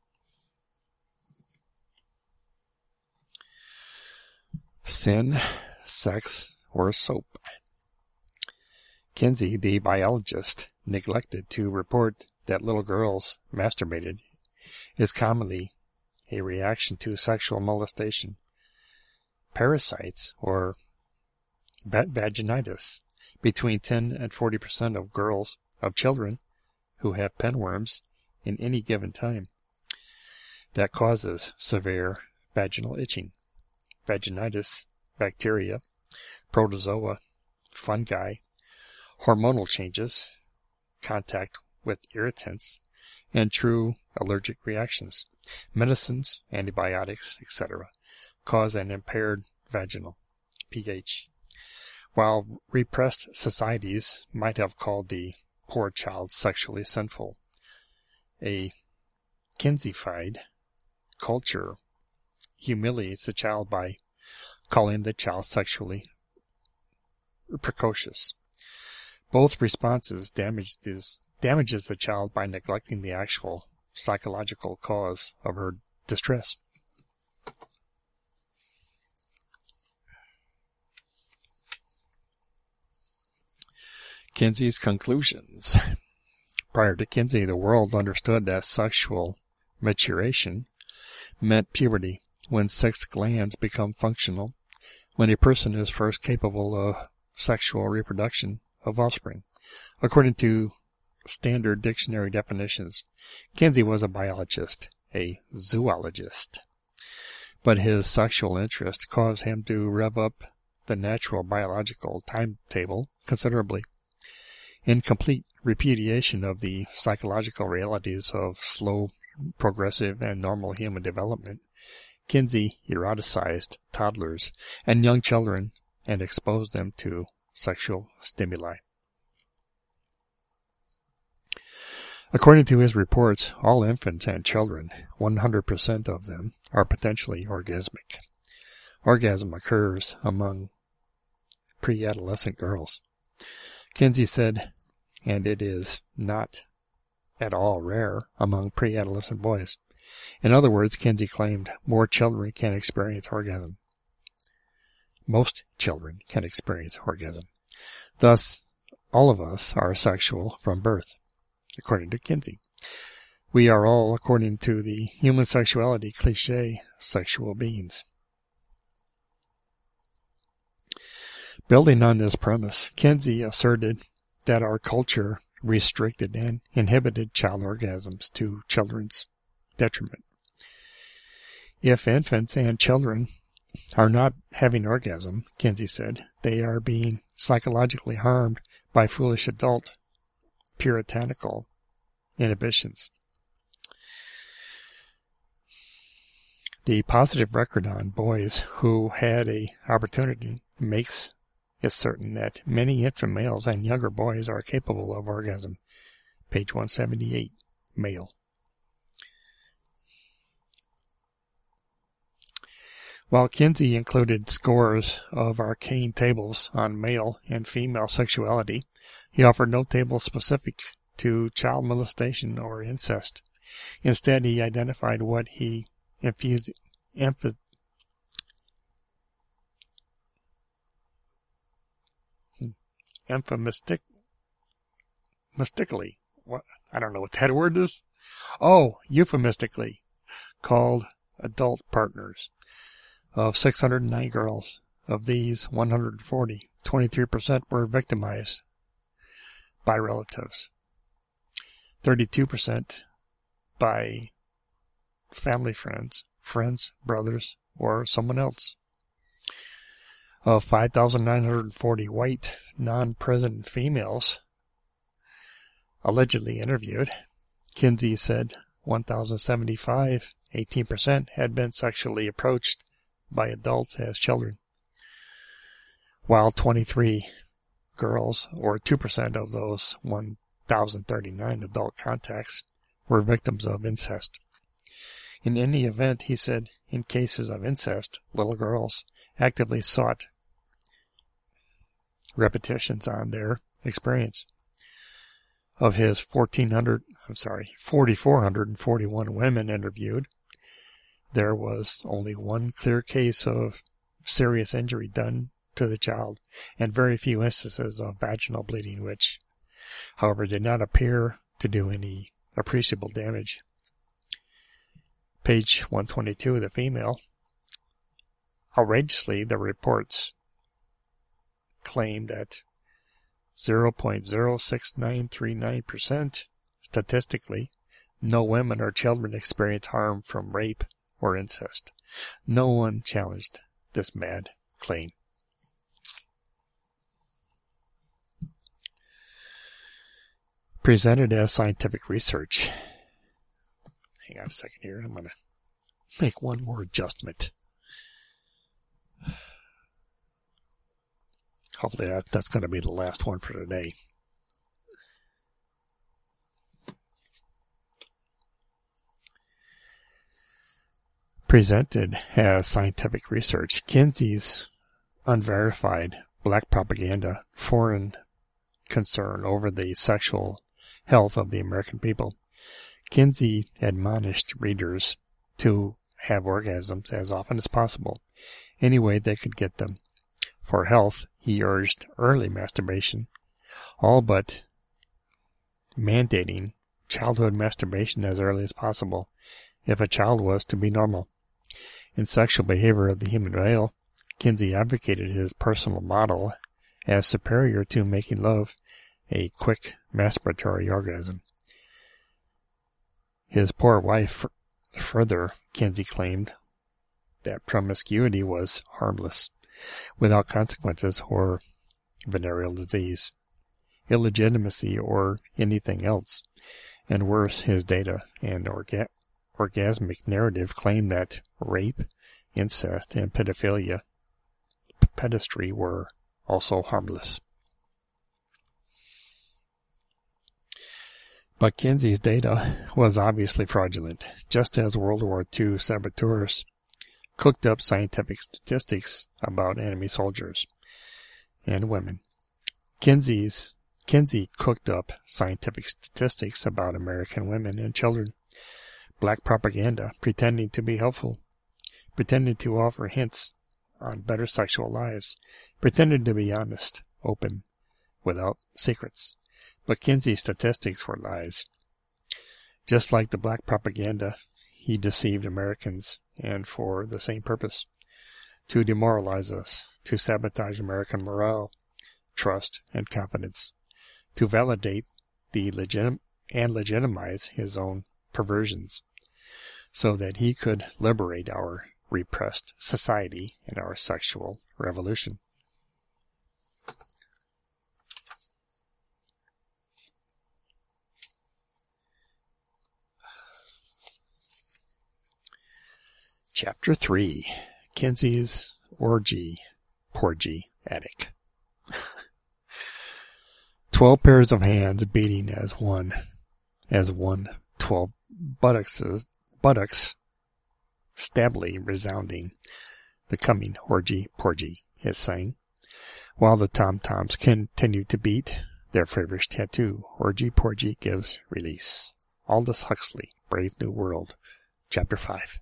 Speaker 1: Sin, sex, or soap. Kinsey, the biologist, neglected to report that little girls masturbated is commonly a reaction to sexual molestation. Parasites, or vaginitis. Between ten and forty percent of girls, of children, who have pinworms in any given time. That causes severe vaginal itching. Vaginitis, bacteria, protozoa, fungi, hormonal changes, contact with irritants, and true allergic reactions, medicines, antibiotics, et cetera, cause an impaired vaginal pH. While repressed societies might have called the poor child sexually sinful, a Kinseyfied culture humiliates the child by calling the child sexually precocious. Both responses damage this, damages the child by neglecting the actual psychological cause of her distress. Kinsey's conclusions. Prior to Kinsey, the world understood that sexual maturation meant puberty, when sex glands become functional, when a person is first capable of sexual reproduction of offspring. According to standard dictionary definitions, Kinsey was a biologist, a zoologist, but his sexual interest caused him to rev up the natural biological timetable considerably. In complete repudiation of the psychological realities of slow, progressive, and normal human development, Kinsey eroticized toddlers and young children and exposed them to sexual stimuli. According to his reports, all infants and children, one hundred percent of them, are potentially orgasmic. Orgasm occurs among pre-adolescent girls. Kinsey said, and it is not at all rare among pre-adolescent boys. In other words, Kinsey claimed more children can experience orgasm. Most children can experience orgasm. Thus, all of us are sexual from birth, according to Kinsey. We are all, according to the human sexuality cliché, sexual beings. Building on this premise, Kinsey asserted that our culture restricted and inhibited child orgasms to children's detriment. If infants and children are not having orgasm, Kinsey said, they are being psychologically harmed by foolish adult puritanical inhibitions. The positive record on boys who had a opportunity makes it certain that many infant males and younger boys are capable of orgasm. Page one seventy-eight, male. While Kinsey included scores of arcane tables on male and female sexuality, he offered no table specific to child molestation or incest. Instead, he identified what he infused, emph- euphemistic, mystically, what, I don't know what that word is. Oh, euphemistically, called adult partners. Of six hundred nine girls, of these one hundred forty, twenty-three percent were victimized by relatives, thirty-two percent by family friends, friends, brothers, or someone else. Of five thousand nine hundred forty white, non-present females allegedly interviewed, Kinsey said one thousand seventy-five, eighteen percent, had been sexually approached by adults as children, while twenty-three girls, or two percent of those one thousand thirty-nine adult contacts, were victims of incest. In any event, he said, in cases of incest, little girls actively sought repetitions on their experience. Of his fourteen hundred, I'm sorry, four thousand four hundred forty-one women interviewed, there was only one clear case of serious injury done to the child, and very few instances of vaginal bleeding, which, however, did not appear to do any appreciable damage. Page one twenty-two, the female. Outrageously, the reports claim that zero point zero six nine three nine percent statistically, no women or children experience harm from rape or incest. No one challenged this mad claim. Presented as scientific research. Hang on a second here. I'm going to make one more adjustment. Hopefully that, that's going to be the last one for today. Presented as scientific research, Kinsey's unverified black propaganda, foreign concern over the sexual health of the American people. Kinsey admonished readers to have orgasms as often as possible, any way they could get them. For health, he urged early masturbation, all but mandating childhood masturbation as early as possible, if a child was to be normal. In Sexual Behavior of the Human Male, Kinsey advocated his personal model as superior to making love, a quick masturbatory orgasm. His poor wife, further, Kinsey claimed that promiscuity was harmless, without consequences or venereal disease, illegitimacy, or anything else. And worse, his data and orga- orgasmic narrative claim that rape, incest, and pedophilia, pedestry were also harmless. But Kinsey's data was obviously fraudulent, just as World War Two saboteurs cooked up scientific statistics about enemy soldiers and women. Kinsey's Kinsey cooked up scientific statistics about American women and children. Black propaganda, pretending to be helpful, pretending to offer hints on better sexual lives, pretending to be honest, open, without secrets. But Kinsey's statistics were lies. Just like the black propaganda, he deceived Americans, and for the same purpose, to demoralize us, to sabotage American morale, trust, and confidence, to validate the legit- and legitimize his own perversions, so that he could liberate our repressed society and our sexual revolution. Chapter three. Kinsey's Orgy, Porgy Attic. Twelve pairs of hands beating as one, as one, twelve buttocks, buttocks stably resounding, the coming orgy, porgy, it sang, while the tom-toms continued to beat their favorite tattoo. Orgy, porgy gives release. Aldous Huxley, Brave New World, Chapter five.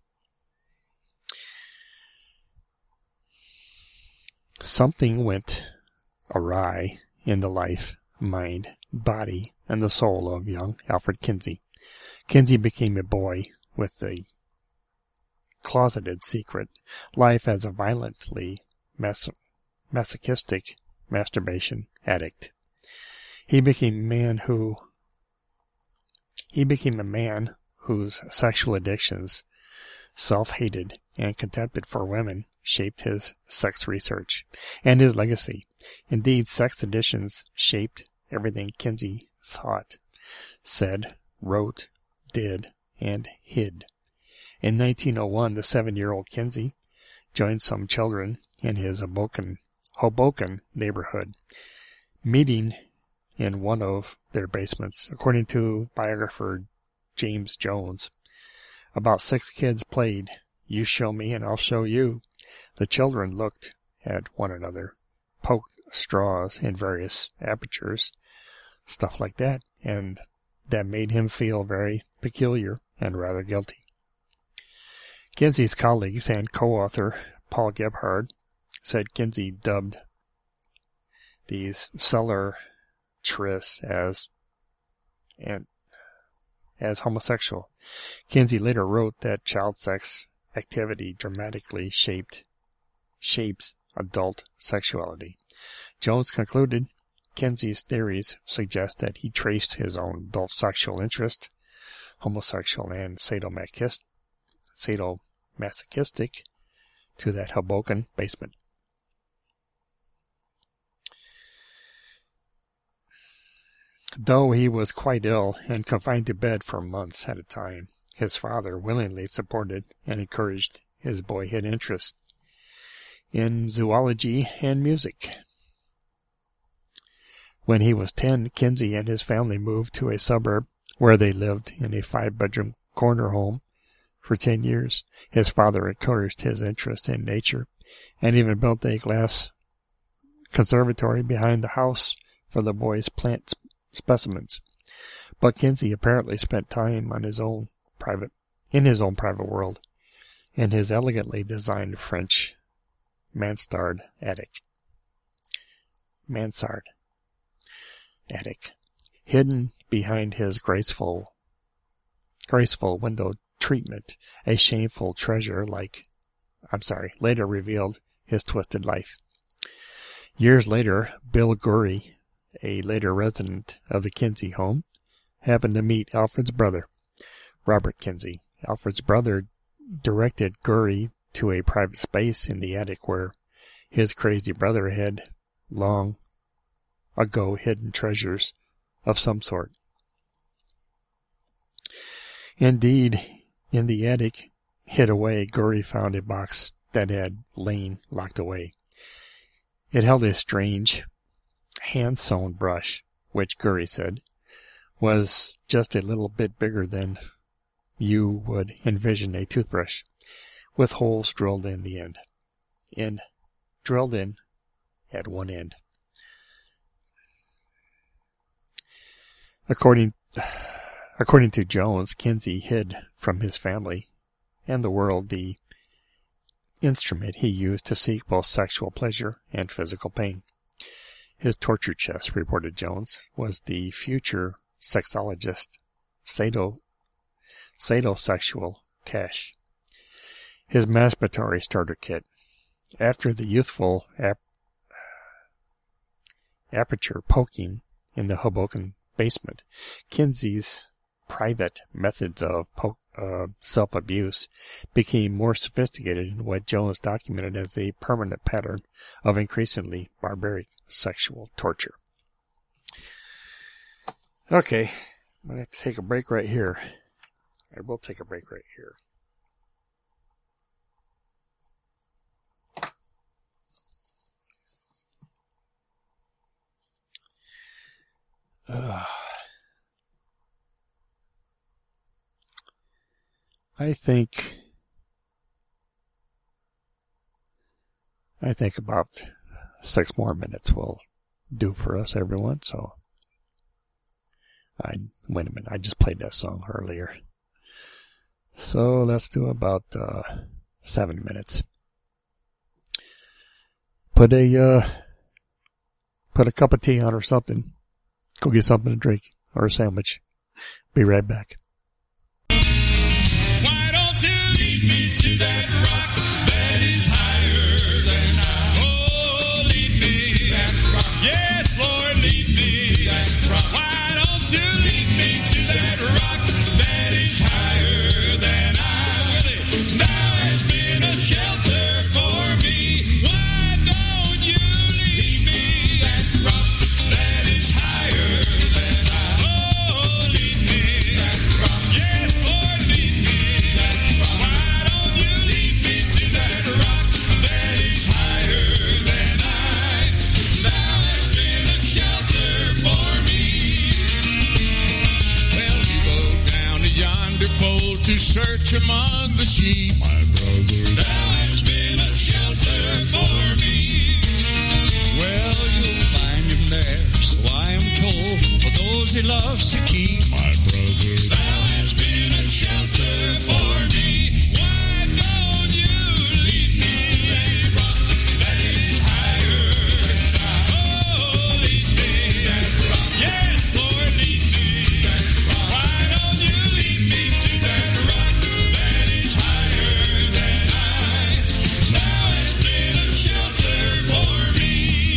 Speaker 1: Something went awry in the life, mind, body, and the soul of young Alfred Kinsey. Kinsey became a boy with a closeted secret life as a violently mas- masochistic masturbation addict. He became a man who he became a man whose sexual addictions, self-hated, and contempt for women shaped his sex research and his legacy. Indeed, sex addictions shaped everything Kinsey thought, said, wrote, did, and hid. In nineteen oh one, the seven-year-old Kinsey joined some children in his Hoboken, Hoboken neighborhood, meeting in one of their basements. According to biographer James Jones, about six kids played "You show me and I'll show you." The children looked at one another, poked straws in various apertures, stuff like that, and that made him feel very peculiar and rather guilty. Kinsey's colleagues and co-author Paul Gebhard said Kinsey dubbed these cellar trysts as and as homosexual. Kinsey later wrote that child sex activity dramatically shaped shapes adult sexuality. Jones concluded Kinsey's theories suggest that he traced his own adult sexual interest, homosexual and sadomasochistic, sadomasochistic, to that Hoboken basement. Though he was quite ill and confined to bed for months at a time, his father willingly supported and encouraged his boyhood interest in zoology and music. When he was ten, Kinsey and his family moved to a suburb where they lived in a five-bedroom corner home for ten years. His father encouraged his interest in nature and even built a glass conservatory behind the house for the boys' plant specimens. But Kinsey apparently spent time on his own private, in his own private world, in his elegantly designed French mansard attic. Mansard attic, hidden behind his graceful, graceful window treatment, a shameful treasure like, I'm sorry, later revealed his twisted life. Years later, Bill Gurry, a later resident of the Kinsey home, happened to meet Alfred's brother, Robert Kinsey. Alfred's brother directed Gurry to a private space in the attic where his crazy brother had long ago hidden treasures of some sort. Indeed, in the attic, hid away, Gurry found a box that had lain locked away. It held a strange, hand-sewn brush, which, Gurry said, was just a little bit bigger than you would envision a toothbrush, with holes drilled in the end. End. Drilled in at one end. According, according to Jones, Kinsey hid from his family and the world the instrument he used to seek both sexual pleasure and physical pain. His torture chest, reported Jones, was the future sexologist, sado, sadosexual cache. His masturbatory starter kit. After the youthful ap- aperture poking in the Hoboken basement, Kinsey's private methods of po- uh, self-abuse became more sophisticated in what Jones documented as a permanent pattern of increasingly barbaric sexual torture. Okay, I'm going to have to take a break right here. I will take a break right here. Uh, I think I think about six more minutes will do for us, everyone. So, I wait a minute. I just played that song earlier. So let's do about uh, seven minutes. Put a uh, put a cup of tea on or something. Go get something to drink or a sandwich. Be right back.
Speaker 2: Why don't you lead me to that rock that is higher than I? Oh, lead me to that rock. Yes, Lord, lead me to that rock. Why don't you lead me to that rock that is higher than I? Willie, thou hast been a shelter for me. Why don't you lead me to that rock that is higher than I? Oh, lead me to that rock. Yes, Lord, lead me to that rock. Why don't you lead me to church among the sheep. My brother, thou hast been a shelter for me. Well, you'll find him there, so I am told, for those he loves to keep. My brother, thou hast been a shelter for me. Why don't you lead me to that rock that is higher than I? Oh, lead me to that rock. Yes, Lord, lead me to that rock. Why don't you lead me to that rock that is higher than I? Thou hast been a shelter for me.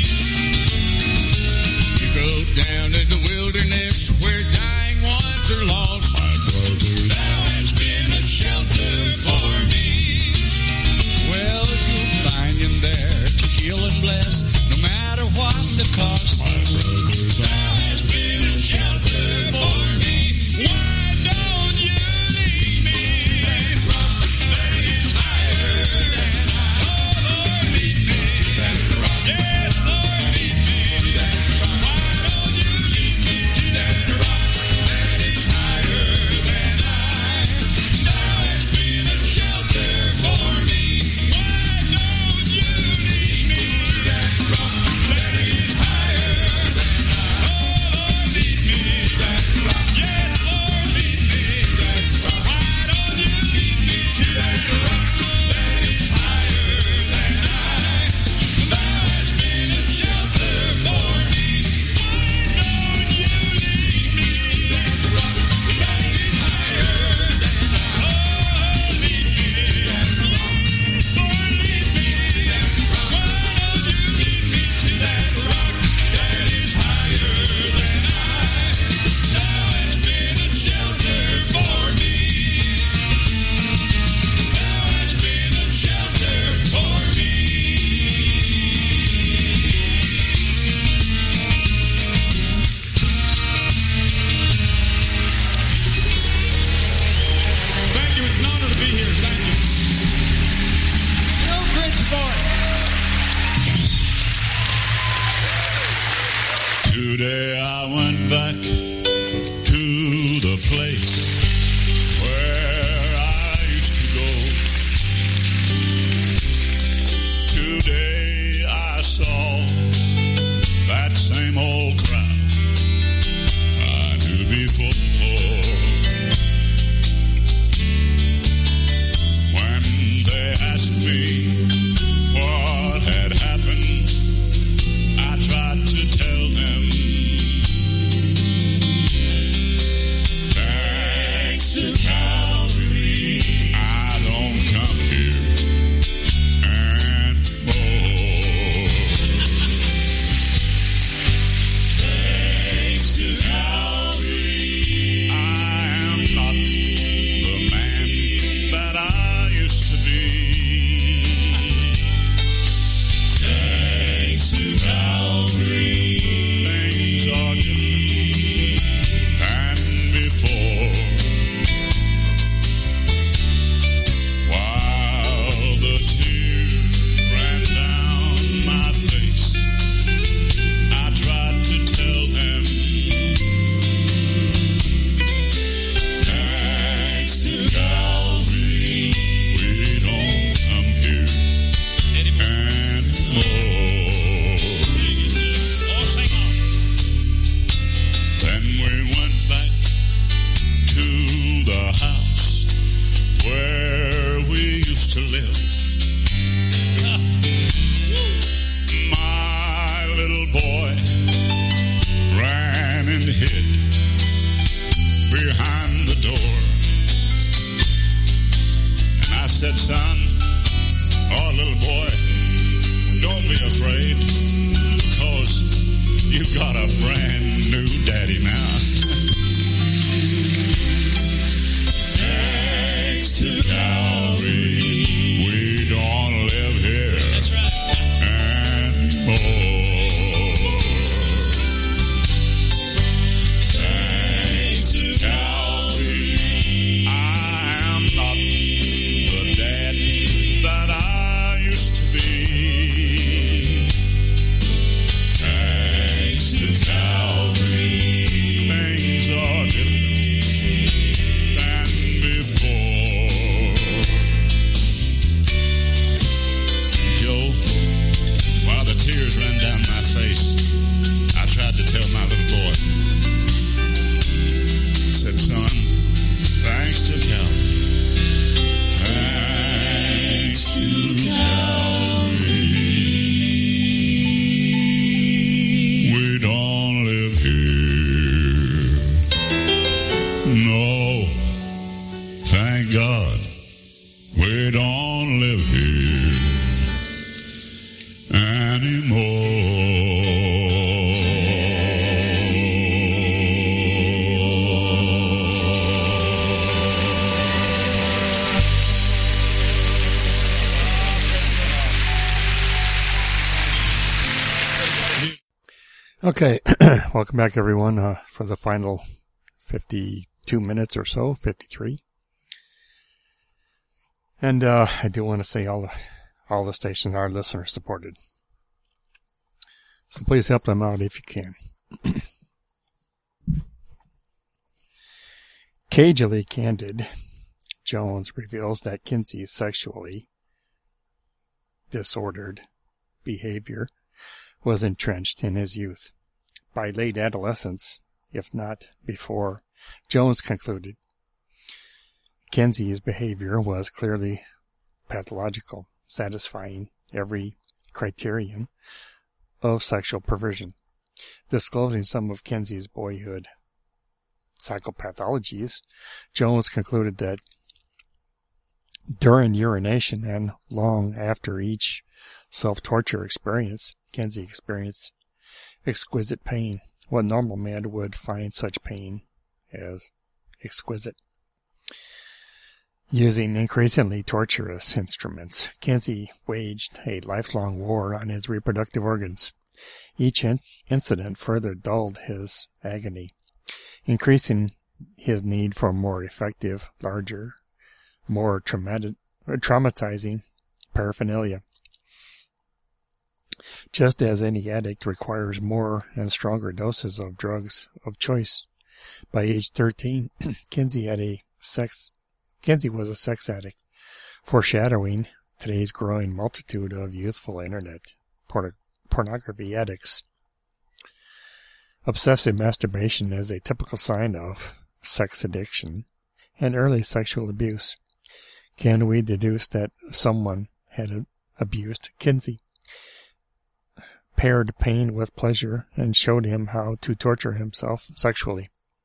Speaker 2: You go down in the wilderness where dying ones are lost. My brother, thou hast been a shelter for me. Well, you'll find him there to heal and bless, no matter what the cost. My brother, thou hast been a shelter for me. Why don't you lead me to that rock that is higher than I? Oh, Lord, lead me to that rock. Yes, Lord, lead me to that rock. Why don't you lead me to that rock that is higher than I? Thou hast been a shelter for me. Why don't you lead me to that rock that is higher than I? Oh, Lord, lead me to that rock. Yes, Lord, lead me to that rock. Why don't you lead me to that rock that is higher than I? Thou hast been a shelter for me. Why don't you lead me to that rock that is higher than I? Oh, lead me to that rock. Yes, Lord, lead me to that rock. Why don't you lead me to that rock that is higher than I? Thou hast been a shelter for me. Thou hast been a shelter for me. Thank you. It's an honor to be here. Thank you. Bill Bridgeport. Today I went back to the place where I used to go. Today I saw that same old crowd I knew before. When they asked me what had happened, I tried to tell them. Thanks to Calvary, I don't come here anymore. Thanks to Calvary, I am not the man that I used to be. Thanks to Calvary, things are different than before. While the tears ran down my face, I tried to tell them. Thanks to Calvary, we don't come here anymore. Then we went back to the house where we used to live. My little boy ran and hid behind the door. And I said, son, oh, little boy, don't be afraid, because you've got a brand new daddy now. Thanks to Calvary, we don't live here. That's right. Anymore. Thanks to Calvary, I am not the dad that I used to be. Thanks to Calvary,
Speaker 1: Okay, welcome back everyone uh, for the final fifty-two minutes or so, fifty-three. And uh, I do want to say all the, all the stations are listener supported. So please help them out if you can. Cagily candid, Jones reveals that Kinsey's sexually disordered behavior was entrenched in his youth. By late adolescence, if not before, Jones concluded Kinsey's behavior was clearly pathological, satisfying every criterion of sexual perversion. Disclosing some of Kinsey's boyhood psychopathologies, Jones concluded that during urination and long after each self-torture experience, Kinsey experienced exquisite pain. What normal man would find such pain as exquisite? Using increasingly torturous instruments, Kinsey waged a lifelong war on his reproductive organs. Each inc- incident further dulled his agony, increasing his need for more effective, larger, more traumatic, traumatizing paraphernalia. Just as any addict requires more and stronger doses of drugs of choice. By age thirteen, Kinsey had a sex Kinsey was a sex addict, foreshadowing today's growing multitude of youthful internet porn- pornography addicts. Obsessive masturbation is a typical sign of sex addiction and early sexual abuse. Can we deduce that someone had abused Kinsey, paired pain with pleasure, and showed him how to torture himself sexually?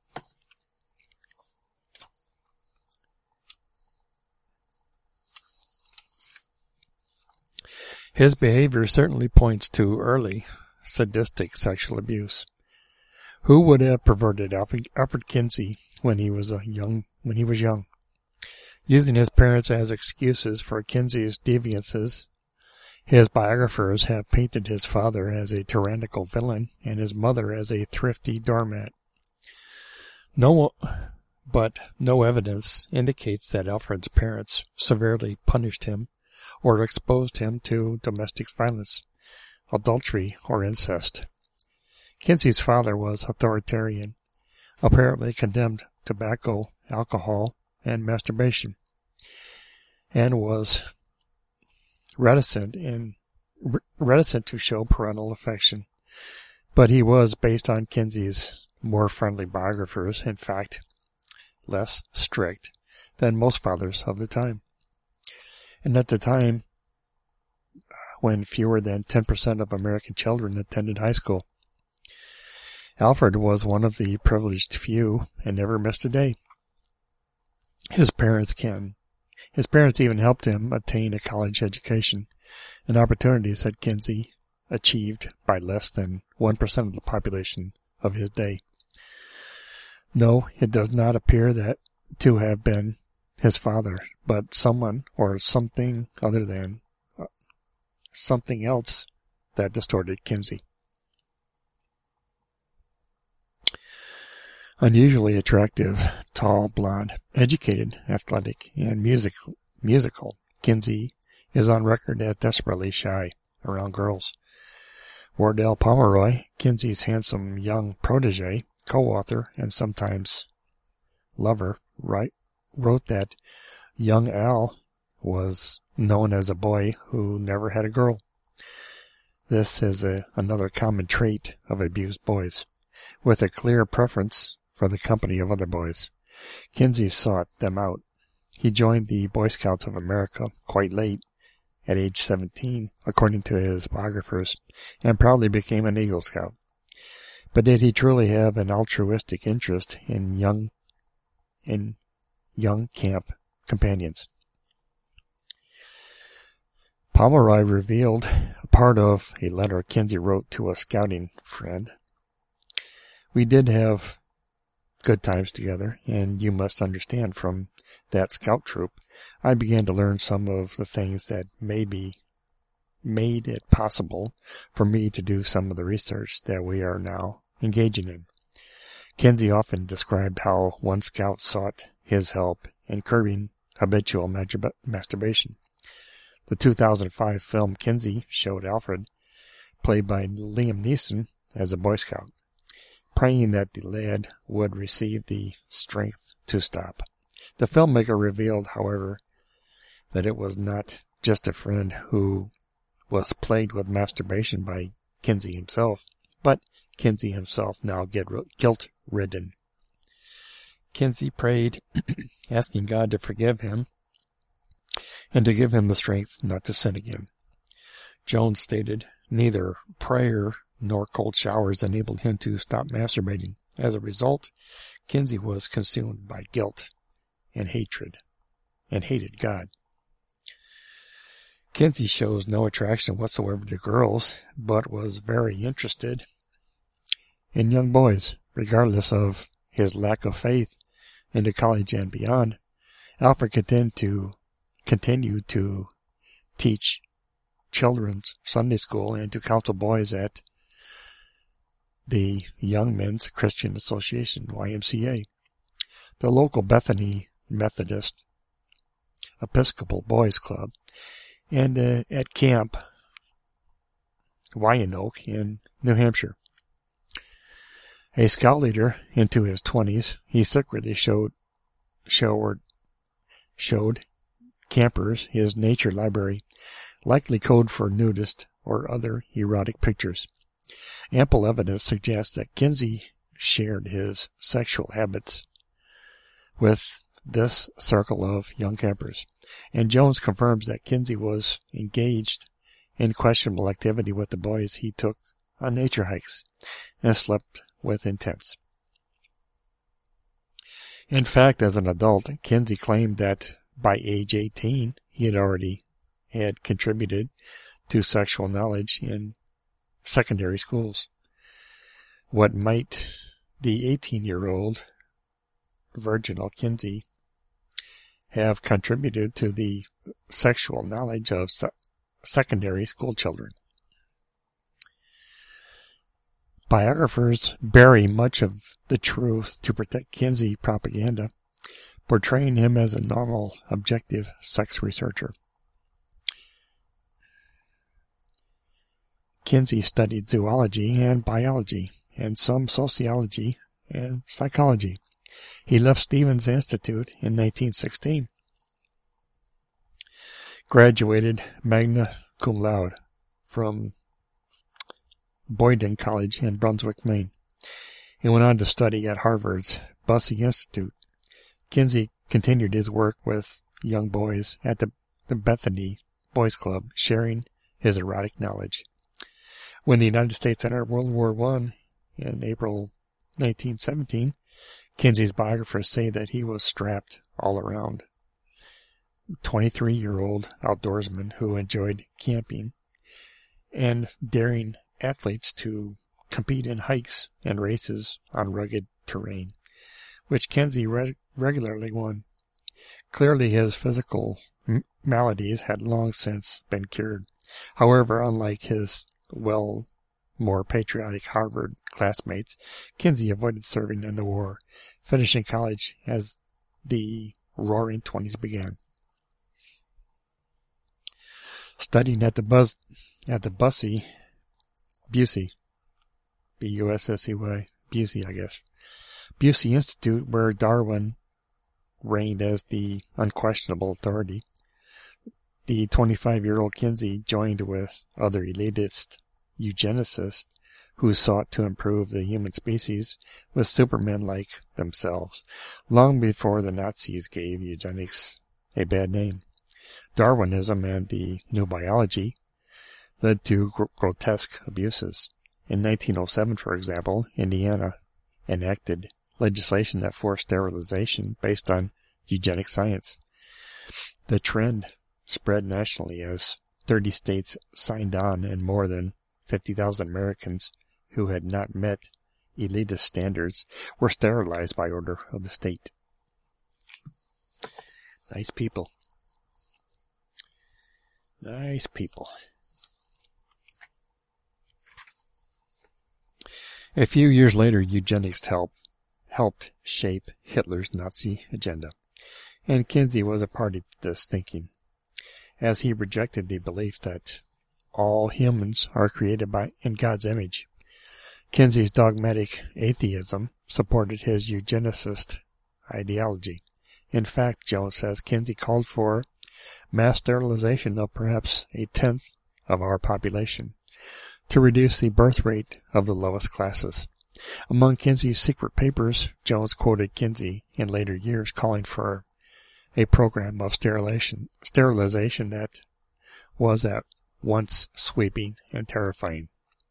Speaker 1: His behavior certainly points to early sadistic sexual abuse. Who would have perverted Alfred, Alfred Kinsey when he was a young when he was young? Using his parents as excuses for Kinsey's deviances, his biographers have painted his father as a tyrannical villain and his mother as a thrifty doormat. No, but no evidence indicates that Alfred's parents severely punished him or exposed him to domestic violence, adultery, or incest. Kinsey's father was authoritarian, apparently condemned tobacco, alcohol, and masturbation, and was reticent in reticent to show parental affection. But he was, based on Kinsey's more friendly biographers, in fact, less strict than most fathers of the time. And at the time, when fewer than ten percent of American children attended high school, Alfred was one of the privileged few and never missed a day. His parents can. His parents even helped him attain a college education, an opportunity that Kinsey achieved by less than one percent of the population of his day. No, it does not appear that to have been his father, but someone or something other than uh, something else that distorted Kinsey. Unusually attractive, tall, blonde, educated, athletic, and music, musical, Kinsey is on record as desperately shy around girls. Wardell Pomeroy, Kinsey's handsome young protege, co-author, and sometimes lover, right, wrote that young Al was known as a boy who never had a girl. This is a, another common trait of abused boys, with a clear preference for the company of other boys. Kinsey sought them out. He joined the Boy Scouts of America quite late, at age seventeen, according to his biographers, and proudly became an Eagle Scout. But did he truly have an altruistic interest in young, in young camp companions? Pomeroy revealed a part of a letter Kinsey wrote to a scouting friend. We did have good times together, and you must understand from that scout troop, I began to learn some of the things that maybe made it possible for me to do some of the research that we are now engaging in. Kinsey often described how one scout sought his help in curbing habitual masturbation. The two thousand five film Kinsey showed Alfred, played by Liam Neeson, as a Boy Scout, praying that the lad would receive the strength to stop. The filmmaker revealed, however, that it was not just a friend who was plagued with masturbation by Kinsey himself, but Kinsey himself, now guilt-ridden. Kinsey prayed, asking God to forgive him and to give him the strength not to sin again. Jones stated, neither prayer nor cold showers enabled him to stop masturbating. As a result, Kinsey was consumed by guilt and hatred, and hated God. Kinsey shows no attraction whatsoever to girls, but was very interested in young boys, regardless of his lack of faith into college and beyond. Alfred continued to continue to teach children's Sunday school and to counsel boys at the Young Men's Christian Association, Y M C A. The local Bethany Methodist Episcopal Boys Club, and uh, at Camp Wyanoke in New Hampshire. A scout leader into his twenties, he secretly showed showed, showed campers his nature library, likely code for nudist or other erotic pictures. Ample evidence suggests that Kinsey shared his sexual habits with this circle of young campers, and Jones confirms that Kinsey was engaged in questionable activity with the boys he took on nature hikes and slept with in tents. In fact, as an adult, Kinsey claimed that by age eighteen he had already had contributed to sexual knowledge in secondary schools. What might the eighteen-year-old virginal Kinsey have contributed to the sexual knowledge of se- secondary school children? Biographers bury much of the truth to protect Kinsey propaganda, portraying him as a normal, objective sex researcher. Kinsey studied zoology and biology, and some sociology and psychology. He left Stevens Institute in nineteen sixteen. Graduated magna cum laude from Boyden College in Brunswick, Maine. He went on to study at Harvard's Bussey Institute. Kinsey continued his work with young boys at the, the Bethany Boys Club, sharing his erotic knowledge. When the United States entered World War One in April nineteen seventeen, Kinsey's biographers say that he was strapped all around. twenty-three-year-old outdoorsman who enjoyed camping and daring athletes to compete in hikes and races on rugged terrain, which Kinsey re- regularly won. Clearly his physical m- maladies had long since been cured. However, unlike his, well, more patriotic Harvard classmates, Kinsey avoided serving in the war, finishing college as the Roaring Twenties began. Studying at the Buzz, at the Bussey, Busey, B U S S E Y, Busey, I guess, Busey Institute, where Darwin reigned as the unquestionable authority, the twenty-five-year-old Kinsey joined with other elitist eugenicists who sought to improve the human species with supermen like themselves, long before the Nazis gave eugenics a bad name. Darwinism and the new biology led to gr- grotesque abuses. In nineteen oh seven, for example, Indiana enacted legislation that forced sterilization based on eugenic science. The trend spread nationally as thirty states signed on, and more than fifty thousand Americans who had not met elitist standards were sterilized by order of the state. Nice people. Nice people. A few years later, eugenics helped, helped shape Hitler's Nazi agenda, and Kinsey was a party to this thinking, as he rejected the belief that all humans are created by in God's image. Kinsey's dogmatic atheism supported his eugenicist ideology. In fact, Jones says Kinsey called for mass sterilization of perhaps a tenth of our population to reduce the birth rate of the lowest classes. Among Kinsey's secret papers, Jones quoted Kinsey in later years calling for a program of sterilization, sterilization that was at once sweeping and terrifying.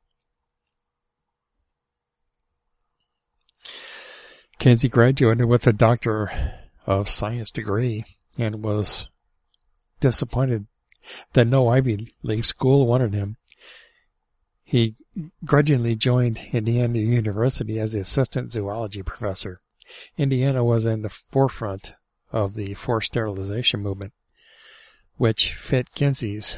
Speaker 1: Kinsey graduated with a Doctor of Science degree and was disappointed that no Ivy League school wanted him. He grudgingly joined Indiana University as the assistant zoology professor. Indiana was in the forefront of the forced sterilization movement, which fit Kinsey's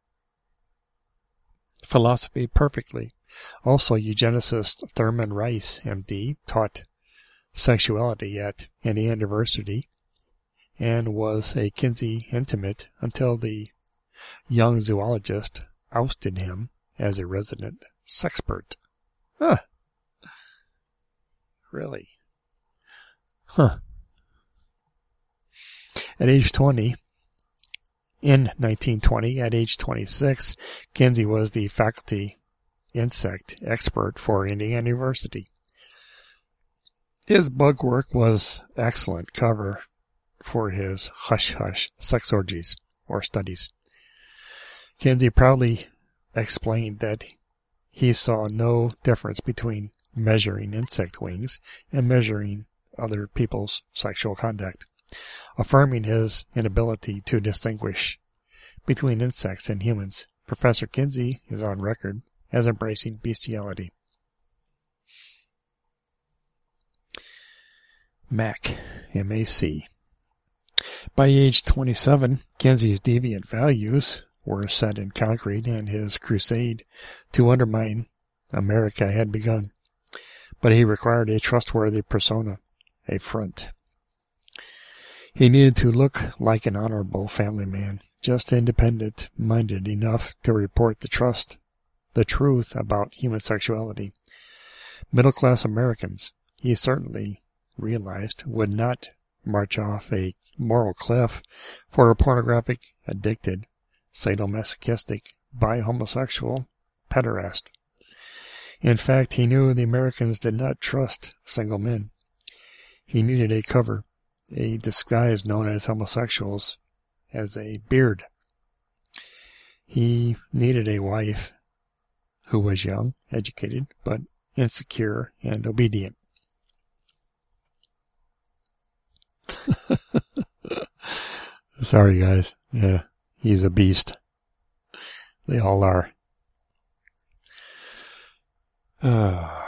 Speaker 1: philosophy perfectly. Also, eugenicist Thurman Rice, M D, taught sexuality at Indiana University and was a Kinsey intimate until the young zoologist ousted him as a resident sexpert. Huh. Really? Huh. At age twenty, in nineteen twenty, at age twenty-six, Kinsey was the faculty insect expert for Indiana University. His bug work was excellent cover for his hush-hush sex orgies or studies. Kinsey proudly explained that he saw no difference between measuring insect wings and measuring other people's sexual conduct, affirming his inability to distinguish between insects and humans. Professor Kinsey is on record as embracing bestiality. Mac, M A C. By age twenty-seven, Kinsey's deviant values were set in concrete and his crusade to undermine America had begun. But he required a trustworthy persona, a front. He needed to look like an honorable family man, just independent-minded enough to report the trust, the truth about human sexuality. Middle-class Americans, he certainly realized, would not march off a moral cliff for a pornographic, addicted, sadomasochistic, bi-homosexual pederast. In fact, he knew the Americans did not trust single men. He needed a cover, a disguise known as homosexuals as a beard. He needed a wife who was young, educated, but insecure and obedient. Sorry, guys. Yeah, he's a beast. They all are. Uh,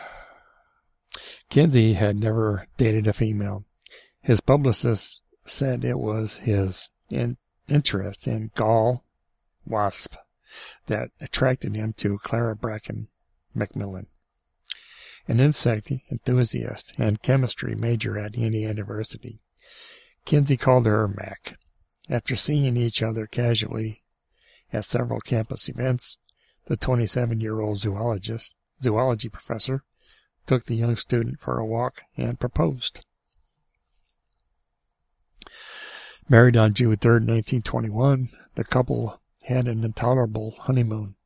Speaker 1: Kinsey had never dated a female. His publicist said it was his in interest in gall wasp that attracted him to Clara Bracken Macmillan, an insect enthusiast and chemistry major at Indiana University. Kinsey called her Mac. After seeing each other casually at several campus events, the twenty-seven-year-old zoologist, zoology professor took the young student for a walk and proposed. Married on June third, nineteen twenty-one, the couple had an intolerable honeymoon.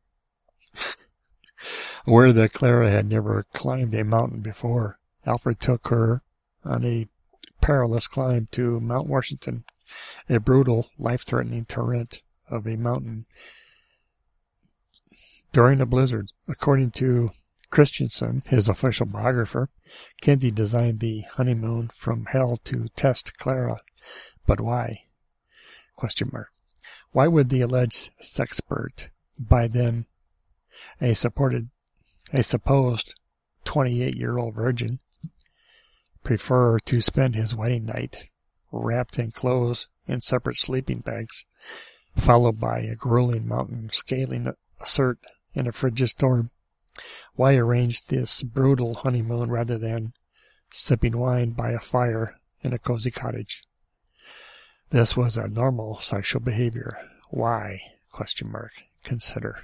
Speaker 1: Aware that Clara had never climbed a mountain before, Alfred took her on a perilous climb to Mount Washington, a brutal, life-threatening torrent of a mountain during a blizzard. According to Christensen, his official biographer, Kinsey designed the honeymoon from hell to test Clara. But why? Question mark. Why would the alleged sexpert, by then a supported, a supposed twenty-eight-year-old virgin, prefer to spend his wedding night wrapped in clothes in separate sleeping bags, followed by a grueling mountain scaling assault in a frigid storm? Why arrange this brutal honeymoon rather than sipping wine by a fire in a cozy cottage? This was a normal sexual behavior. Why? Question mark. Consider.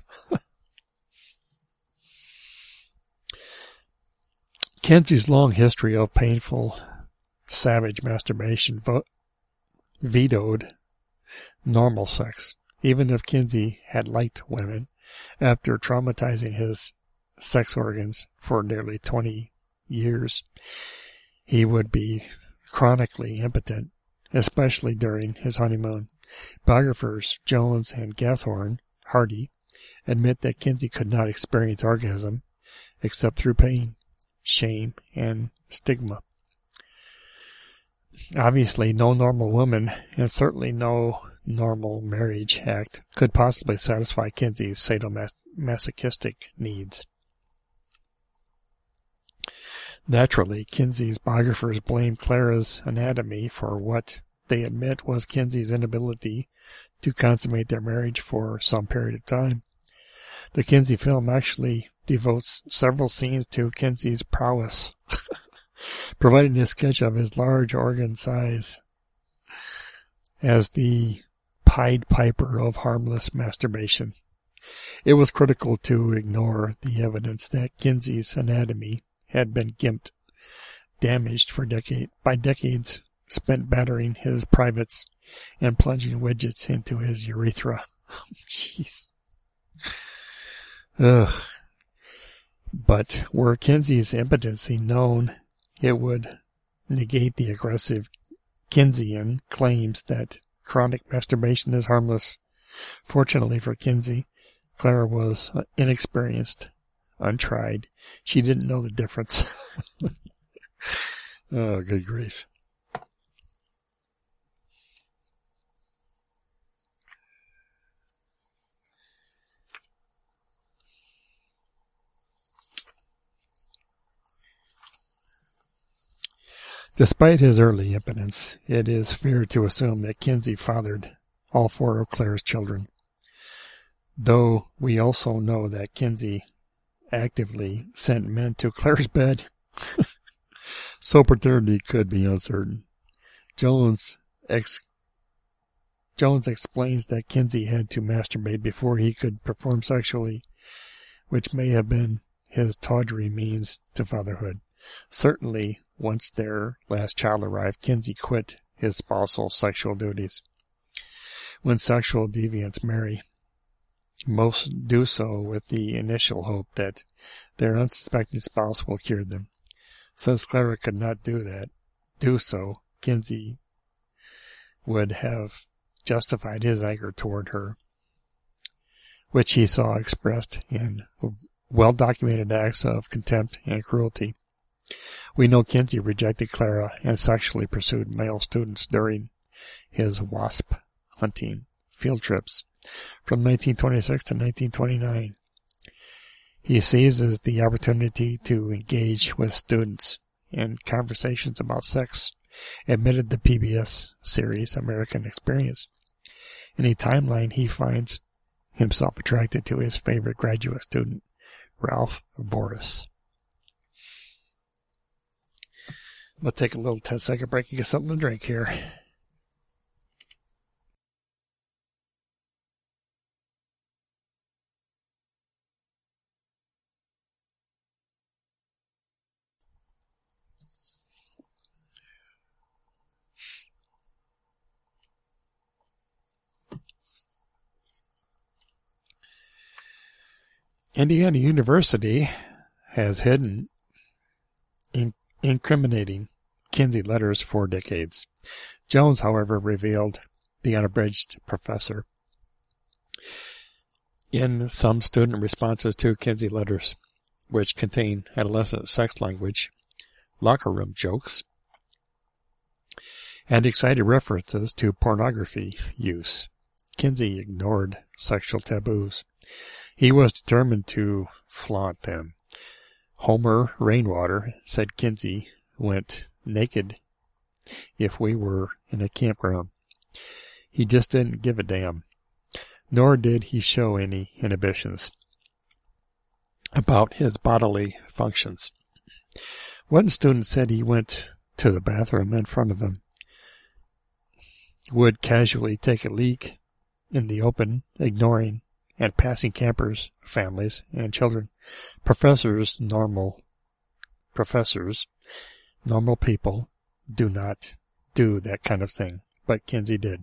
Speaker 1: Kenzie's long history of painful, savage masturbation vo- vetoed normal sex. Even if Kenzie had liked women, after traumatizing his sex organs for nearly twenty years, he would be chronically impotent, especially during his honeymoon. Biographers Jones and Gathorne Hardy admit that Kenzie could not experience orgasm except through pain, shame, and stigma. Obviously, no normal woman, and certainly no normal marriage act, could possibly satisfy Kenzie's sadomasochistic needs. Naturally, Kenzie's biographers blamed Clara's anatomy for what they admit was Kenzie's inability to consummate their marriage for some period of time. The Kenzie film actually devotes several scenes to Kenzie's prowess, providing a sketch of his large organ size as the Pied Piper of harmless masturbation. It was critical to ignore the evidence that Kenzie's anatomy had been gimped, damaged for decade by decades spent battering his privates and plunging widgets into his urethra. Jeez. Ugh. But were Kenzie's impotency known, it would negate the aggressive Kenzian claims that chronic masturbation is harmless. Fortunately for Kenzie, Clara was inexperienced, untried. She didn't know the difference. Oh, good grief. Despite his early impotence, it is fair to assume that Kenzie fathered all four of Clara's children, though we also know that Kenzie actively sent men to Clara's bed, so paternity could be uncertain. Jones ex- Jones explains that Kenzie had to masturbate before he could perform sexually, which may have been his tawdry means to fatherhood. Certainly, once their last child arrived, Kenzie quit his spousal sexual duties. When sexual deviants marry, most do so with the initial hope that their unsuspecting spouse will cure them. Since Clara could not do that, do so, Kenzie would have justified his anger toward her, which he saw expressed in well-documented acts of contempt and cruelty. We know Kenzie rejected Clara and sexually pursued male students during his wasp hunting field trips from nineteen twenty-six to nineteen twenty-nine. He seizes the opportunity to engage with students in conversations about sex, admitted the P B S series American Experience. In a timeline, he finds himself attracted to his favorite graduate student, Ralph Boris. We'll take a little ten second break and get something to drink here. Indiana University has hidden in- incriminating Kenzie letters for decades. Jones, however, revealed the unabridged professor in some student responses to Kenzie letters, which contain adolescent sex language, locker room jokes, and excited references to pornography use. Kenzie ignored sexual taboos. He was determined to flaunt them. Homer Rainwater said Kenzie went naked if we were in a campground. He just didn't give a damn, nor did he show any inhibitions. about his bodily functions. One student said he went to the bathroom in front of them, would casually take a leak in the open, ignoring and passing campers, families, and children. Professors, normal professors, normal people do not do that kind of thing, but Kinsey did.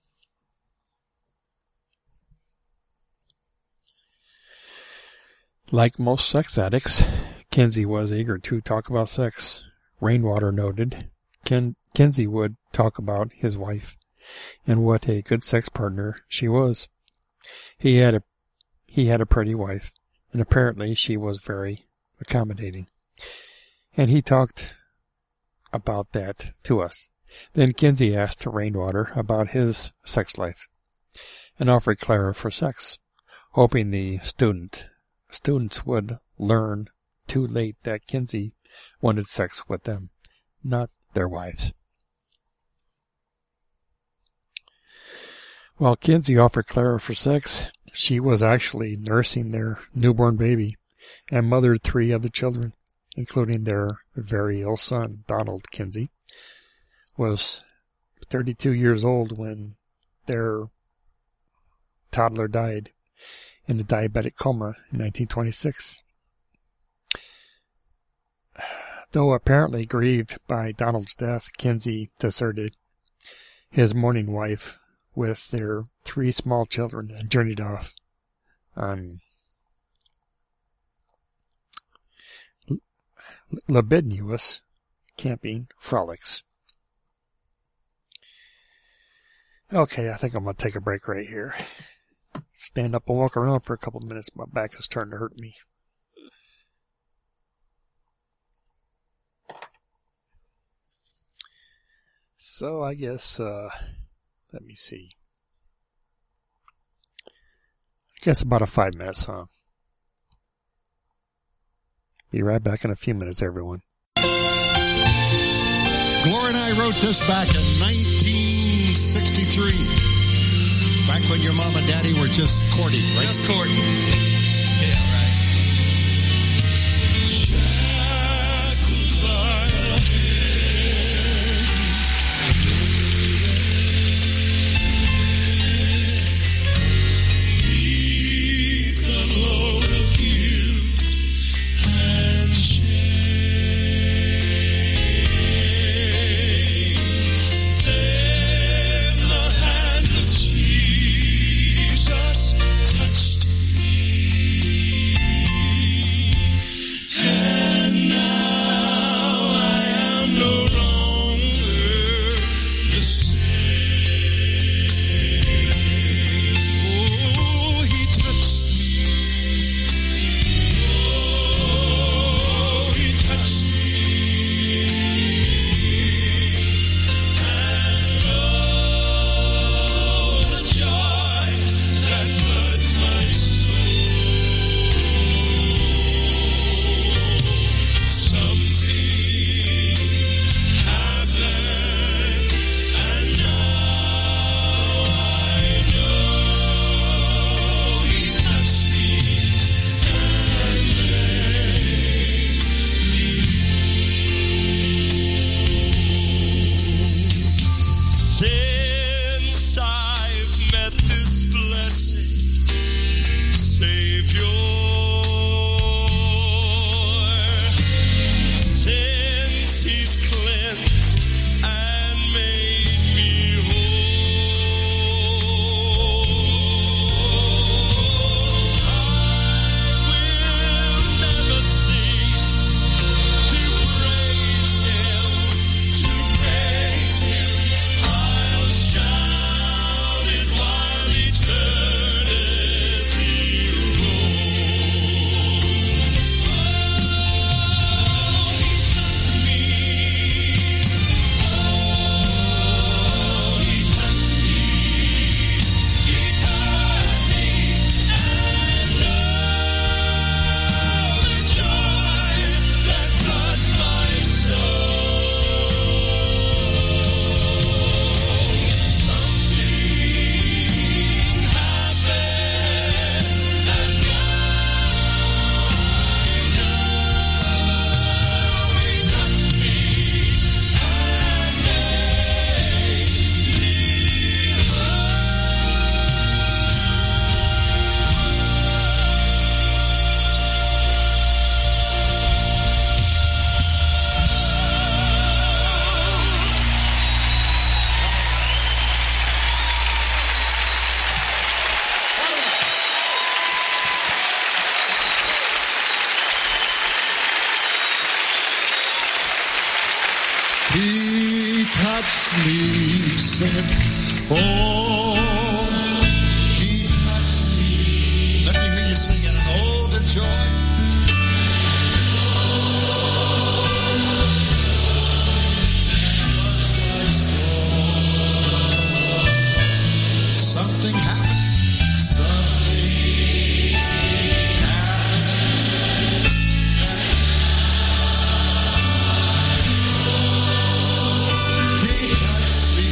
Speaker 1: Like most sex addicts, Kinsey was eager to talk about sex. Rainwater noted Ken, Kinsey would talk about his wife and what a good sex partner she was. He had a he had a pretty wife, and apparently she was very accommodating. And he talked about that to us. Then Kinsey asked Rainwater about his sex life and offered Clara for sex, hoping the student students would learn too late that Kinsey wanted sex with them, not their wives. While Kinsey offered Clara for sex, she was actually nursing their newborn baby and mothered three other children, including their very ill son. Donald Kinsey was thirty-two years old when their toddler died in a diabetic coma in nineteen twenty-six. Though apparently grieved by Donald's death, Kinsey deserted his mourning wife with their three small children and journeyed off on libidinous camping frolics. Okay, I think I'm going to take a break right here. Stand up and walk around for a couple minutes. My back is starting to hurt me. So I guess, uh, let me see. I guess about a five minute song. Be right back in a few minutes, everyone.
Speaker 3: Gloria and I wrote this back in nineteen sixty-three. Back when your mom and daddy were just courting, right?
Speaker 2: Just courting. Yeah, right. Shackled by a beneath the load of guilt and shame. Then the hand of Jesus touched me.
Speaker 3: He touched me, sing it. Oh, he touched me. Let me hear you sing it. And oh, the joy. Something happened. Something happened. He touched me.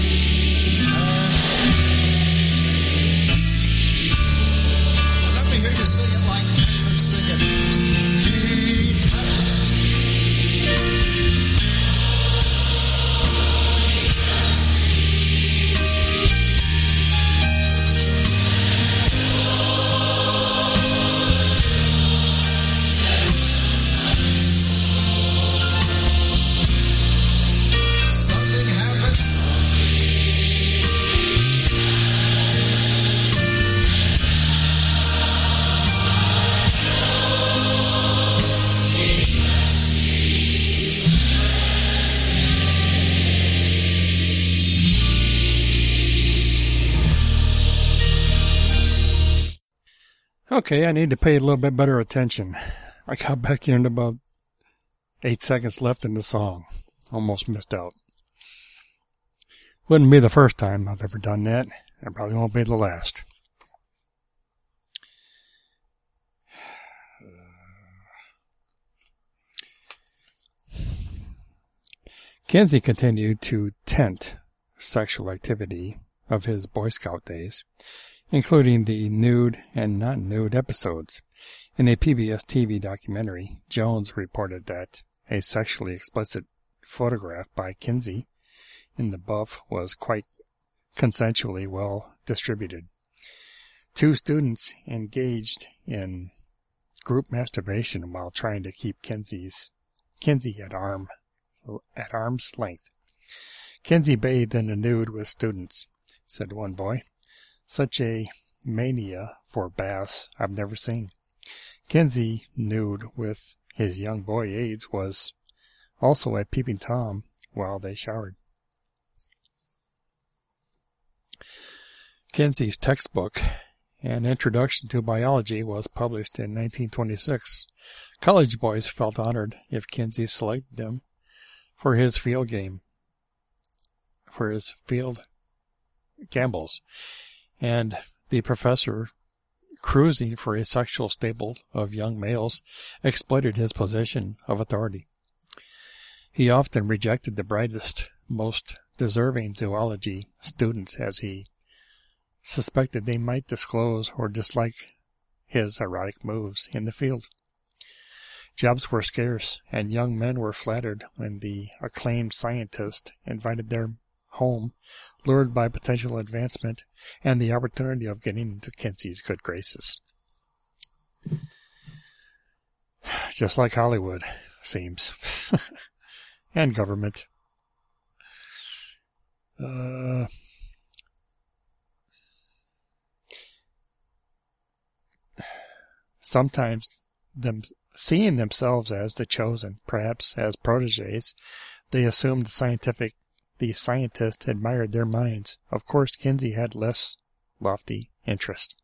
Speaker 3: And let me hear you sing it like Texas sing it. He touched something happened.
Speaker 1: Okay, I need to pay a little bit better attention. I got back in about eight seconds left in the song. Almost missed out. Wouldn't be the first time I've ever done that. It probably won't be the last. Kinsey continued to tent sexual activity of his Boy Scout days, including the nude and non-nude episodes. In a P B S T V documentary, Jones reported that a sexually explicit photograph by Kinsey in the buff was quite consensually well distributed. Two students engaged in group masturbation while trying to keep Kinsey's Kinsey at arm at arm's length. Kinsey bathed in the nude with students, said one boy. Such a mania for baths I've never seen. Kinsey, nude with his young boy aides, was also a peeping Tom while they showered. Kinsey's textbook, An Introduction to Biology, was published in nineteen twenty-six. College boys felt honored if Kinsey selected them for his field game, for his field gambles, and the professor, cruising for a sexual stable of young males, exploited his position of authority. He often rejected the brightest, most deserving zoology students as he suspected they might disclose or dislike his erotic moves in the field. Jobs were scarce, and young men were flattered when the acclaimed scientist invited them home, lured by potential advancement and the opportunity of getting into Kinsey's good graces. Just like Hollywood, seems. And government. Uh, sometimes them seeing themselves as the chosen, perhaps as protégés, they assumed the scientific The scientist admired their minds. Of course, Kinsey had less lofty interest.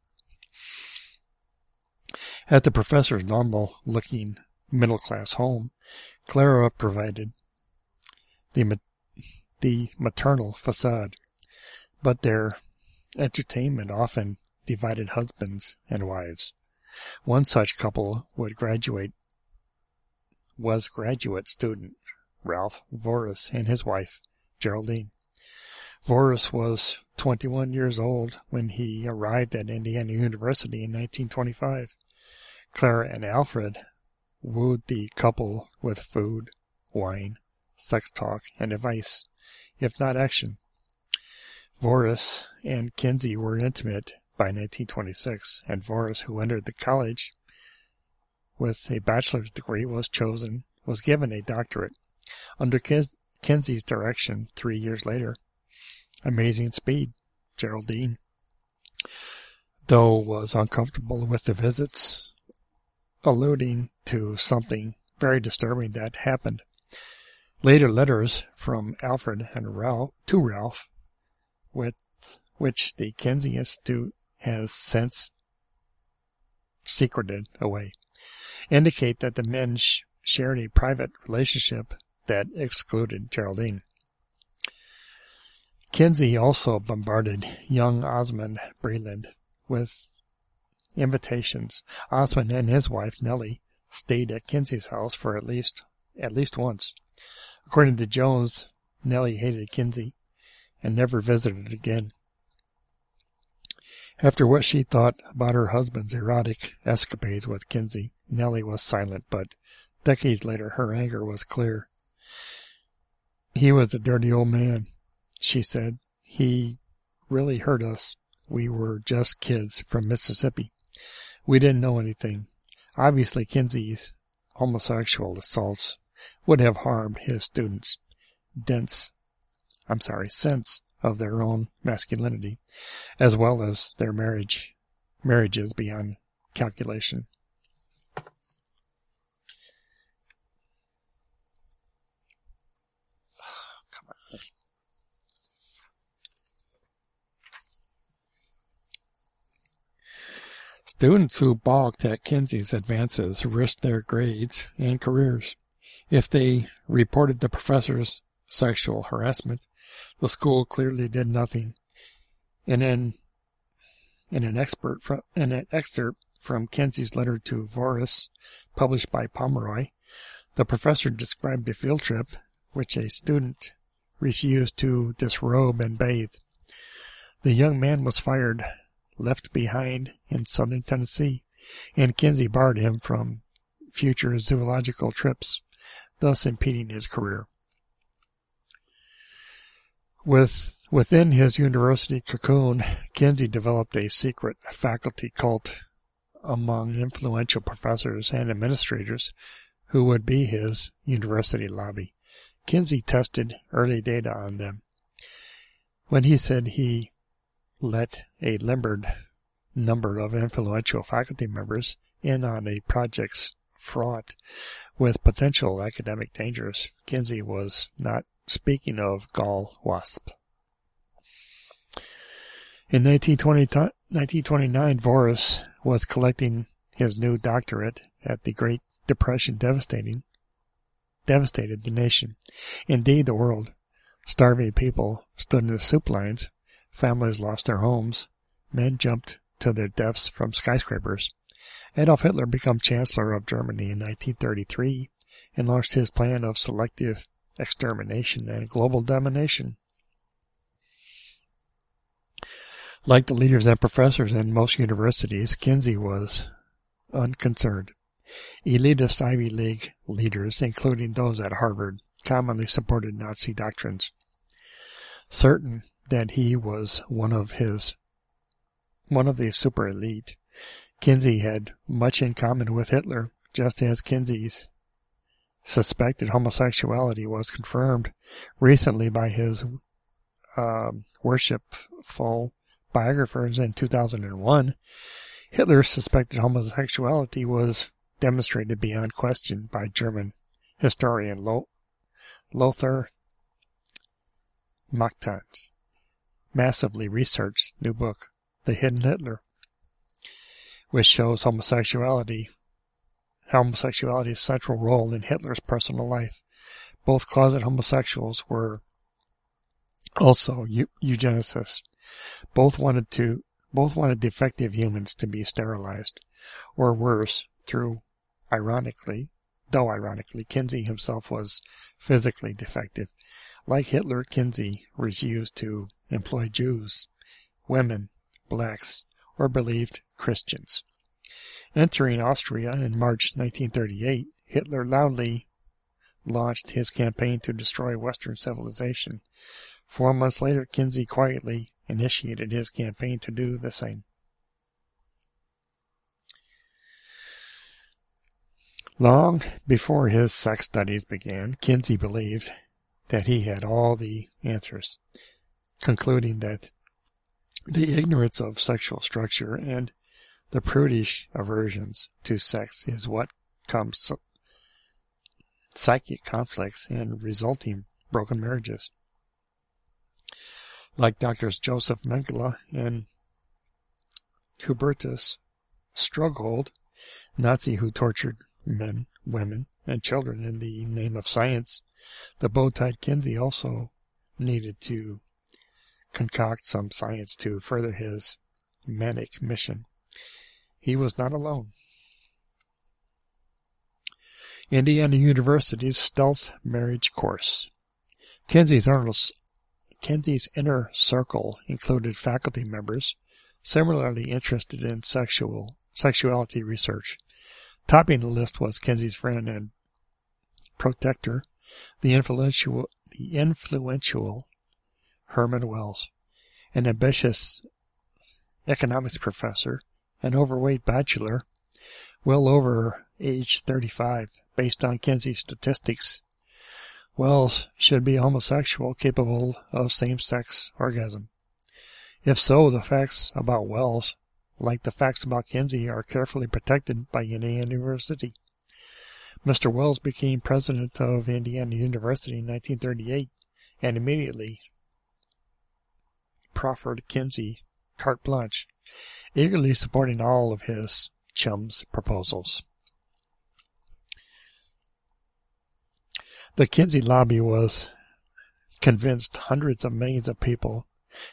Speaker 1: At the professor's normal-looking middle-class home, Clara provided the ma- the maternal facade, but their entertainment often divided husbands and wives. One such couple would graduate was graduate student Ralph Voris and his wife, Geraldine. Voris was twenty-one years old when he arrived at Indiana University in nineteen twenty-five. Clara and Alfred wooed the couple with food, wine, sex talk, and advice, if not action. Voris and Kinsey were intimate by nineteen twenty-six, and Voris, who entered the college with a bachelor's degree, was chosen, was given a doctorate. Under Kins- Kinsey's direction, three years later, amazing speed, Geraldine, though was uncomfortable with the visits, alluding to something very disturbing that happened. Later letters from Alfred and Ralph to Ralph, with which the Kinsey Institute has since secreted away, indicate that the men sh- shared a private relationship that excluded Geraldine. Kinsey also bombarded young Osmond Breland with invitations. Osmond and his wife, Nellie, stayed at Kinsey's house for at least at least once. According to Jones, Nellie hated Kinsey and never visited again. After what she thought about her husband's erotic escapades with Kinsey, Nellie was silent, but decades later her anger was clear. "He was a dirty old man," she said. "He really hurt us. We were just kids from Mississippi. We didn't know anything. Obviously, Kinsey's homosexual assaults would have harmed his students' dense, I'm sorry, sense of their own masculinity, as well as their marriage, marriages beyond calculation." Come on. Students who balked at Kinsey's advances risked their grades and careers. If they reported the professor's sexual harassment, the school clearly did nothing. In an, in an, expert from, in an excerpt from Kinsey's letter to Voris, published by Pomeroy, the professor described a field trip which a student refused to disrobe and bathe. The young man was fired, left behind in southern Tennessee, and Kinsey barred him from future zoological trips, thus impeding his career. With, within his university cocoon, Kinsey developed a secret faculty cult among influential professors and administrators who would be his university lobby. Kinsey tested early data on them. When he said he let a limited number of influential faculty members in on a project fraught with potential academic dangers, Kinsey was not speaking of gall wasp. In nineteen twenty-nine, Voris was collecting his new doctorate at the Great Depression devastating, devastated the nation. Indeed, the world. Starving people stood in the soup lines. Families lost their homes. Men jumped to their deaths from skyscrapers. Adolf Hitler became Chancellor of Germany in nineteen thirty-three and launched his plan of selective extermination and global domination. Like the leaders and professors in most universities, Kinsey was unconcerned. Elitist Ivy League leaders, including those at Harvard, commonly supported Nazi doctrines. Certain that he was one of his, one of the super elite, Kinsey had much in common with Hitler, just as Kinsey's suspected homosexuality was confirmed recently by his uh, worshipful biographers in two thousand one. Hitler's suspected homosexuality was demonstrated beyond question by German historian Lothar Machtan's massively researched new book, The Hidden Hitler, which shows homosexuality, homosexuality's central role in Hitler's personal life. Both closet homosexuals were also eu- eugenicists. Both wanted to, both wanted defective humans to be sterilized, or worse, through, ironically, though ironically, Kinsey himself was physically defective. Like Hitler, Kinsey refused to employ Jews, women, blacks, or believed Christians. Entering Austria in March nineteen thirty-eight, Hitler loudly launched his campaign to destroy Western civilization. Four months later, Kinsey quietly initiated his campaign to do the same. Long before his sex studies began, Kinsey believed that he had all the answers, concluding that the ignorance of sexual structure and the prudish aversions to sex is what comes psychic conflicts and resulting broken marriages. Like Doctors Joseph Mengele and Hubertus Strughold, Nazi who tortured men, women, and children in the name of science, the bow-tied Kinsey also needed to concoct some science to further his manic mission. He was not alone. Indiana University's Stealth Marriage Course. Kinsey's, Kinsey's inner circle included faculty members similarly interested in sexual sexuality research. Topping the list was Kinsey's friend and protector, the influential, the influential Herman Wells, an ambitious economics professor, an overweight bachelor, well over age thirty-five, based on Kinsey's statistics. Wells should be homosexual, capable of same-sex orgasm. If so, the facts about Wells, like the facts about Kinsey, are carefully protected by Indiana University. Mister Wells became president of Indiana University in nineteen thirty-eight and immediately proffered Kinsey carte blanche, eagerly supporting all of his chums' proposals. The Kinsey lobby was convinced hundreds of millions of people.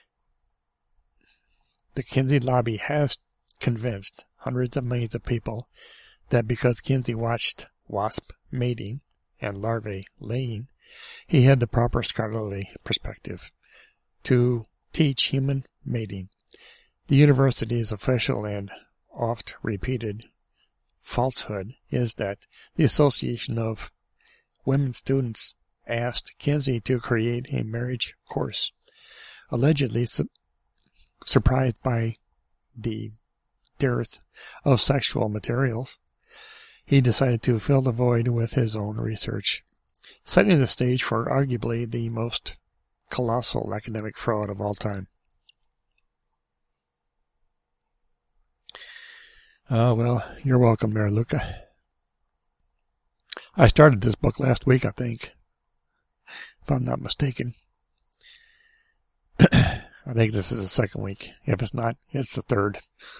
Speaker 1: The Kinsey lobby has convinced hundreds of millions of people that because Kinsey watched wasp mating and larvae laying, he had the proper scholarly perspective to teach human mating. The university's official and oft-repeated falsehood is that the Association of Women Students asked Kinsey to create a marriage course. Allegedly su- surprised by the dearth of sexual materials, he decided to fill the void with his own research, setting the stage for arguably the most colossal academic fraud of all time. Oh, well, you're welcome there, Luca. I started this book last week, I think, if I'm not mistaken. I think this is the second week. If it's not, it's the third.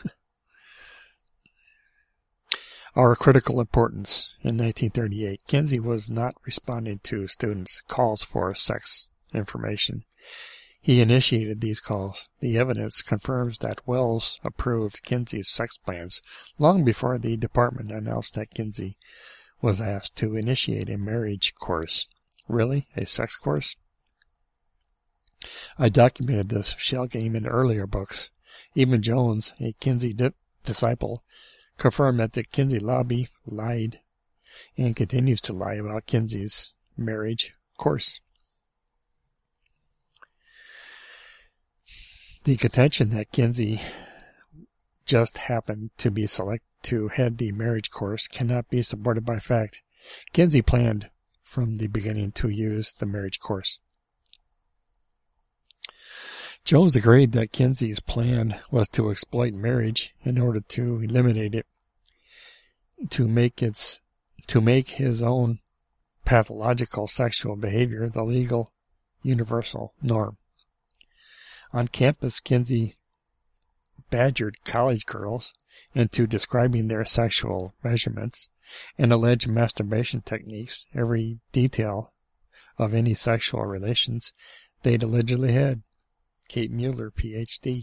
Speaker 1: Our critical importance. In nineteen thirty-eight, Kinsey was not responding to students' calls for sex information. He initiated these calls. The evidence confirms that Wells approved Kinsey's sex plans long before the department announced that Kinsey was asked to initiate a marriage course. Really? A sex course? I documented this shell game in earlier books. Even Jones, a Kinsey di- disciple, confirmed that the Kinsey lobby lied and continues to lie about Kinsey's marriage course. The contention that Kinsey just happened to be selected to head the marriage course cannot be supported by fact. Kinsey planned from the beginning to use the marriage course. Jones agreed that Kinsey's plan was to exploit marriage in order to eliminate it, to make its, to make his own pathological sexual behavior the legal, universal norm. On campus, Kinsey badgered college girls into describing their sexual measurements and alleged masturbation techniques, every detail of any sexual relations they'd allegedly had. Kate Mueller, P H D.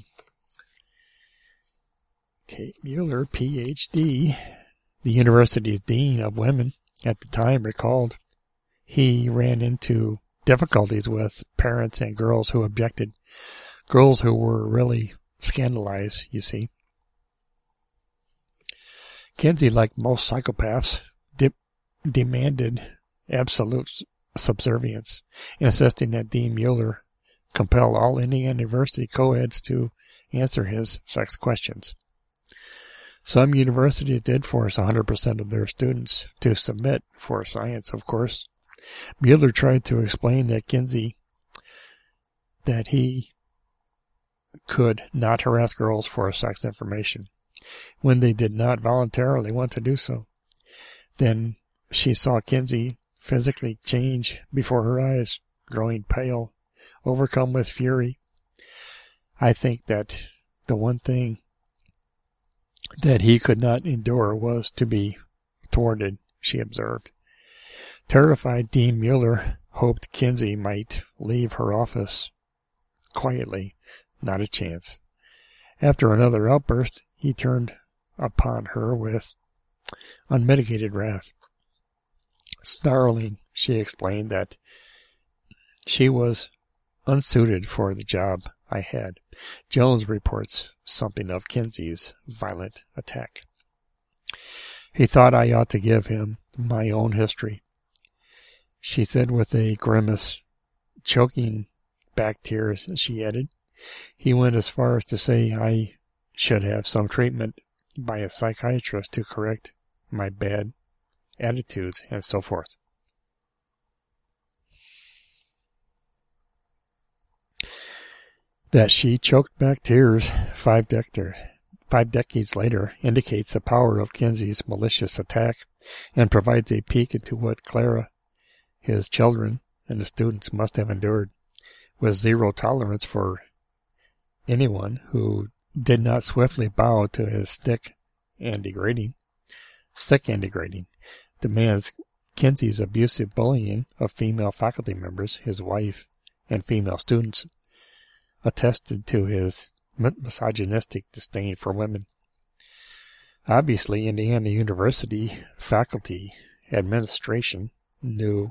Speaker 1: Kate Mueller, P H D, the university's dean of women at the time, recalled he ran into difficulties with parents and girls who objected. Girls who were really scandalized, you see. Kinsey, like most psychopaths, de- demanded absolute subservience, insisting that Dean Mueller compel all Indiana University co-eds to answer his sex questions. Some universities did force one hundred percent of their students to submit for science, of course. Mueller tried to explain that Kinsey, that he could not harass girls for sex information when they did not voluntarily want to do so. Then she saw Kinsey physically change before her eyes, growing pale, overcome with fury. I think that the one thing that he could not endure was to be thwarted, she observed. Terrified, Dean Mueller hoped Kinsey might leave her office quietly. Not a chance. After another outburst, he turned upon her with unmitigated wrath. Snarling, she explained that she was unsuited for the job I had. Jones reports something of Kinsey's violent attack. He thought I ought to give him my own history, she said with a grimace, choking back tears, she added. He went as far as to say I should have some treatment by a psychiatrist to correct my bad attitudes and so forth. That she choked back tears five, dec- five decades later indicates the power of Kinsey's malicious attack and provides a peek into what Clara, his children, and the students must have endured, with zero tolerance for anyone who did not swiftly bow to his thick and degrading, sick and degrading demands. Kinsey's abusive bullying of female faculty members, his wife, and female students attested to his misogynistic disdain for women. Obviously, Indiana University faculty administration knew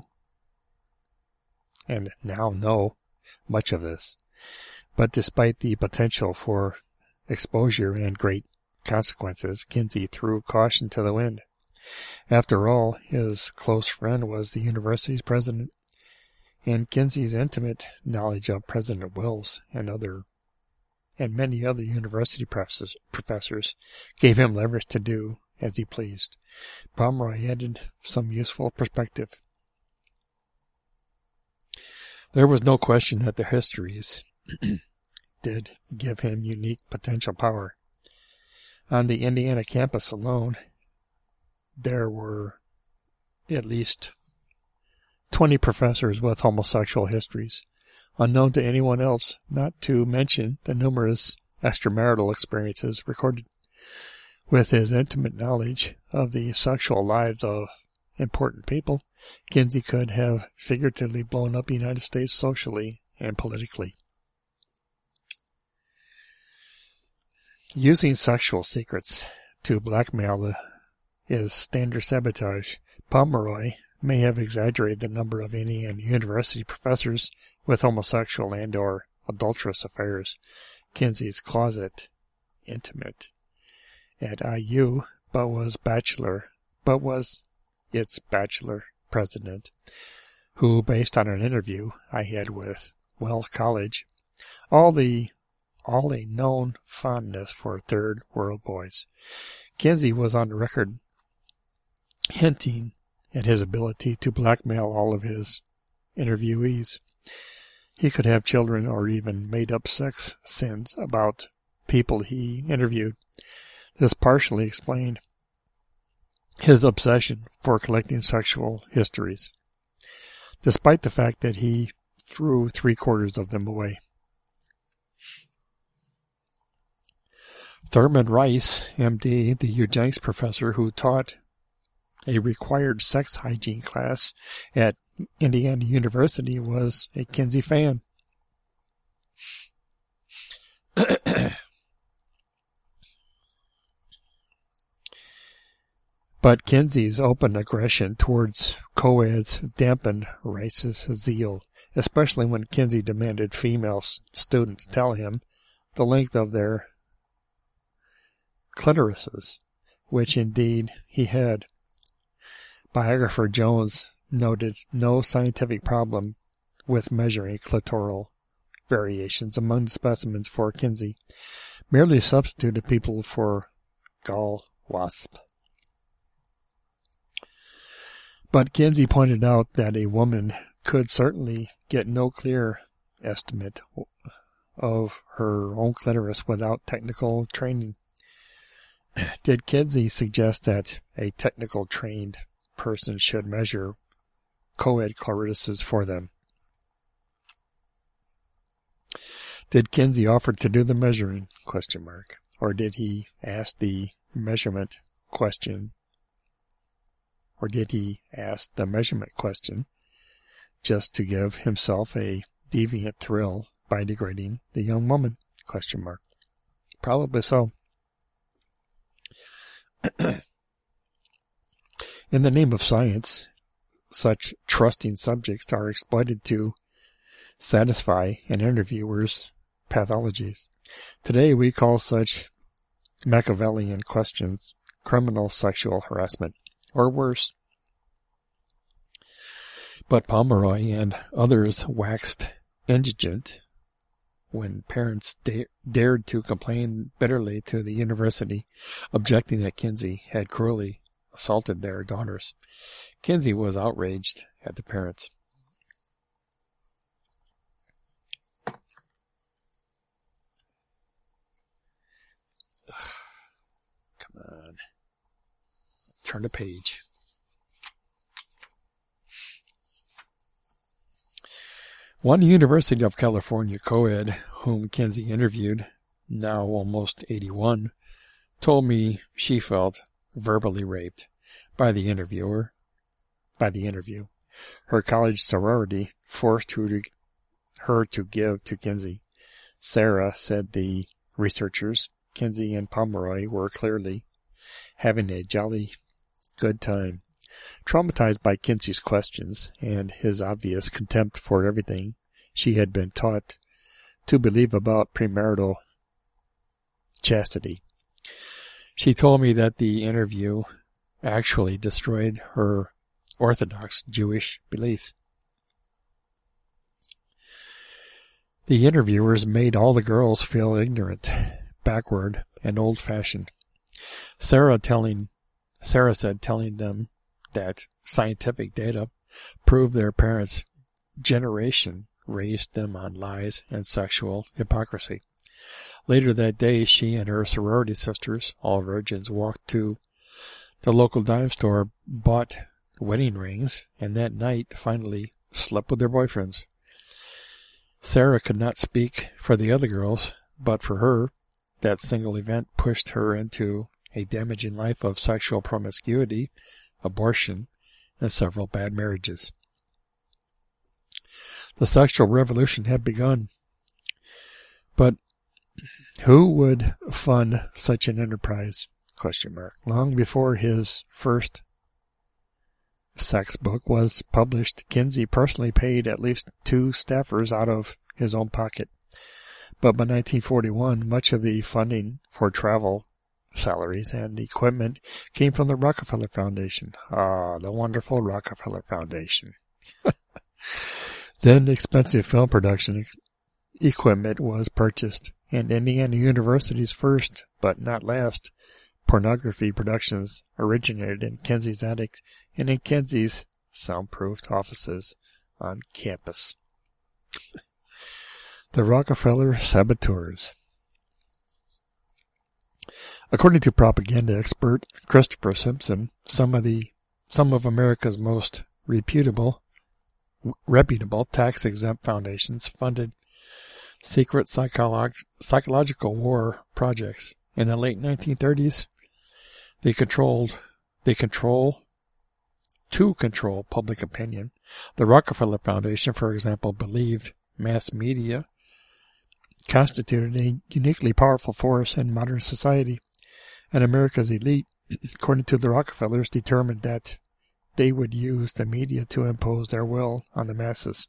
Speaker 1: and now know much of this. But despite the potential for exposure and great consequences, Kinsey threw caution to the wind. After all, his close friend was the university's president, and Kinsey's intimate knowledge of President Wills and other and many other university professors gave him leverage to do as he pleased. Pomeroy added some useful perspective. There was no question that the histories did give him unique potential power. On the Indiana campus alone, there were at least twenty professors with homosexual histories, unknown to anyone else, not to mention the numerous extramarital experiences recorded. With his intimate knowledge of the sexual lives of important people, Kinsey could have figuratively blown up the United States socially and politically. Using sexual secrets to blackmail is standard sabotage. Pomeroy may have exaggerated the number of Indiana University professors with homosexual and or adulterous affairs. Kinsey's closet intimate at I U, but was bachelor, but was its bachelor president, who, based on an interview I had with Wells College, all the all a known fondness for third world boys. Kinsey was on the record hinting at his ability to blackmail all of his interviewees. He could have children or even made up sex sins about people he interviewed. This partially explained his obsession for collecting sexual histories, despite the fact that he threw three-quarters of them away. Thurman Rice, M D, the eugenics professor who taught a required sex hygiene class at Indiana University, was a Kinsey fan. But Kinsey's open aggression towards co-eds dampened Rice's zeal, especially when Kinsey demanded female students tell him the length of their clitorises, which indeed he had. Biographer Jones noted no scientific problem with measuring clitoral variations among the specimens for Kinsey, merely substituted people for gall wasp. But Kinsey pointed out that a woman could certainly get no clear estimate of her own clitoris without technical training. Did Kinsey suggest that a technical trained person should measure co-ed clarises for them. Did Kinsey offer to do the measuring? Question mark. Or did he ask the measurement question? Or did he ask the measurement question just to give himself a deviant thrill by degrading the young woman? Question mark. Probably so. In the name of science, such trusting subjects are exploited to satisfy an interviewer's pathologies. Today we call such Machiavellian questions criminal sexual harassment, or worse. But Pomeroy and others waxed indigent when parents da- dared to complain bitterly to the university, objecting that Kinsey had cruelly assaulted their daughters. Kinsey was outraged at the parents. Come on. Turn the page. One University of California co-ed whom Kinsey interviewed, now almost eighty-one, told me she felt verbally raped by the interviewer, by the interview. Her college sorority forced her to, her to give to Kinsey. Sarah said the researchers, Kinsey and Pomeroy, were clearly having a jolly good time. Traumatized by Kinsey's questions and his obvious contempt for everything she had been taught to believe about premarital chastity, she told me that the interview actually destroyed her Orthodox Jewish beliefs. The interviewers made all the girls feel ignorant, backward, and old-fashioned. Sarah telling, Sarah said telling them that scientific data proved their parents' generation raised them on lies and sexual hypocrisy. Later that day, she and her sorority sisters, all virgins, walked to the local dime store, bought wedding rings, and that night finally slept with their boyfriends. Sarah could not speak for the other girls, but for her, that single event pushed her into a damaging life of sexual promiscuity, abortion, and several bad marriages. The sexual revolution had begun. But who would fund such an enterprise? Question mark. Long before his first sex book was published, Kinsey personally paid at least two staffers out of his own pocket. But by nineteen forty-one, much of the funding for travel, salaries, and equipment came from the Rockefeller Foundation. Ah, the wonderful Rockefeller Foundation. Then expensive film production ex- equipment was purchased, and Indiana University's first, but not last, pornography productions originated in Kinsey's attic and in Kinsey's soundproofed offices on campus. The Rockefeller Saboteurs. According to propaganda expert Christopher Simpson, some of the some of America's most reputable reputable tax-exempt foundations funded secret psycholo- psychological war projects. In the late nineteen thirties, they controlled, they control, to control public opinion. The Rockefeller Foundation, for example, believed mass media constituted a uniquely powerful force in modern society, and America's elite, according to the Rockefellers, determined that they would use the media to impose their will on the masses.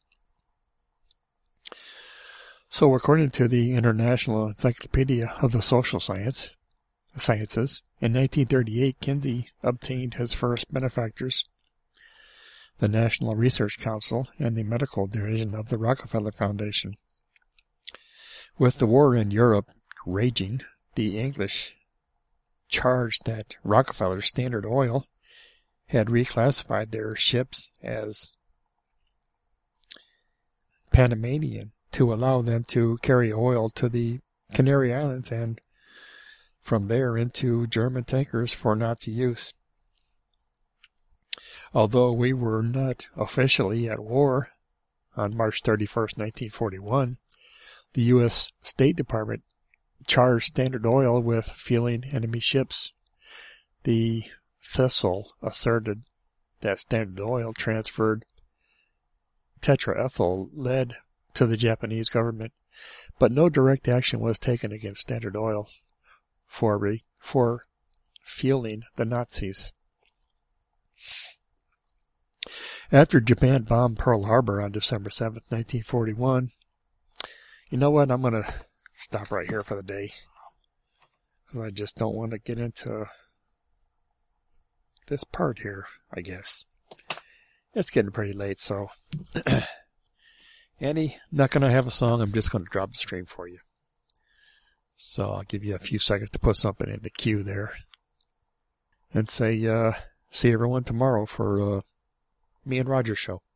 Speaker 1: So, according to the International Encyclopedia of the Social Science, Sciences, in nineteen thirty-eight, Kinsey obtained his first benefactors, the National Research Council and the medical division of the Rockefeller Foundation. With the war in Europe raging, the English charged that Rockefeller Standard Oil had reclassified their ships as Panamanian to allow them to carry oil to the Canary Islands and from there into German tankers for Nazi use. Although we were not officially at war on March thirty-first, nineteen forty-one, the U S State Department charged Standard Oil with fueling enemy ships. The Thistle asserted that Standard Oil transferred tetraethyl lead to the Japanese government, but no direct action was taken against Standard Oil for, re- for fueling the Nazis. After Japan bombed Pearl Harbor on December seventh, nineteen forty-one, you know what? I'm going to stop right here for the day, because I just don't want to get into this part here, I guess. It's getting pretty late, so Annie, not going to have a song. I'm just going to drop the stream for you. So I'll give you a few seconds to put something in the queue there. And say, uh, see everyone tomorrow for uh, me and Roger's show.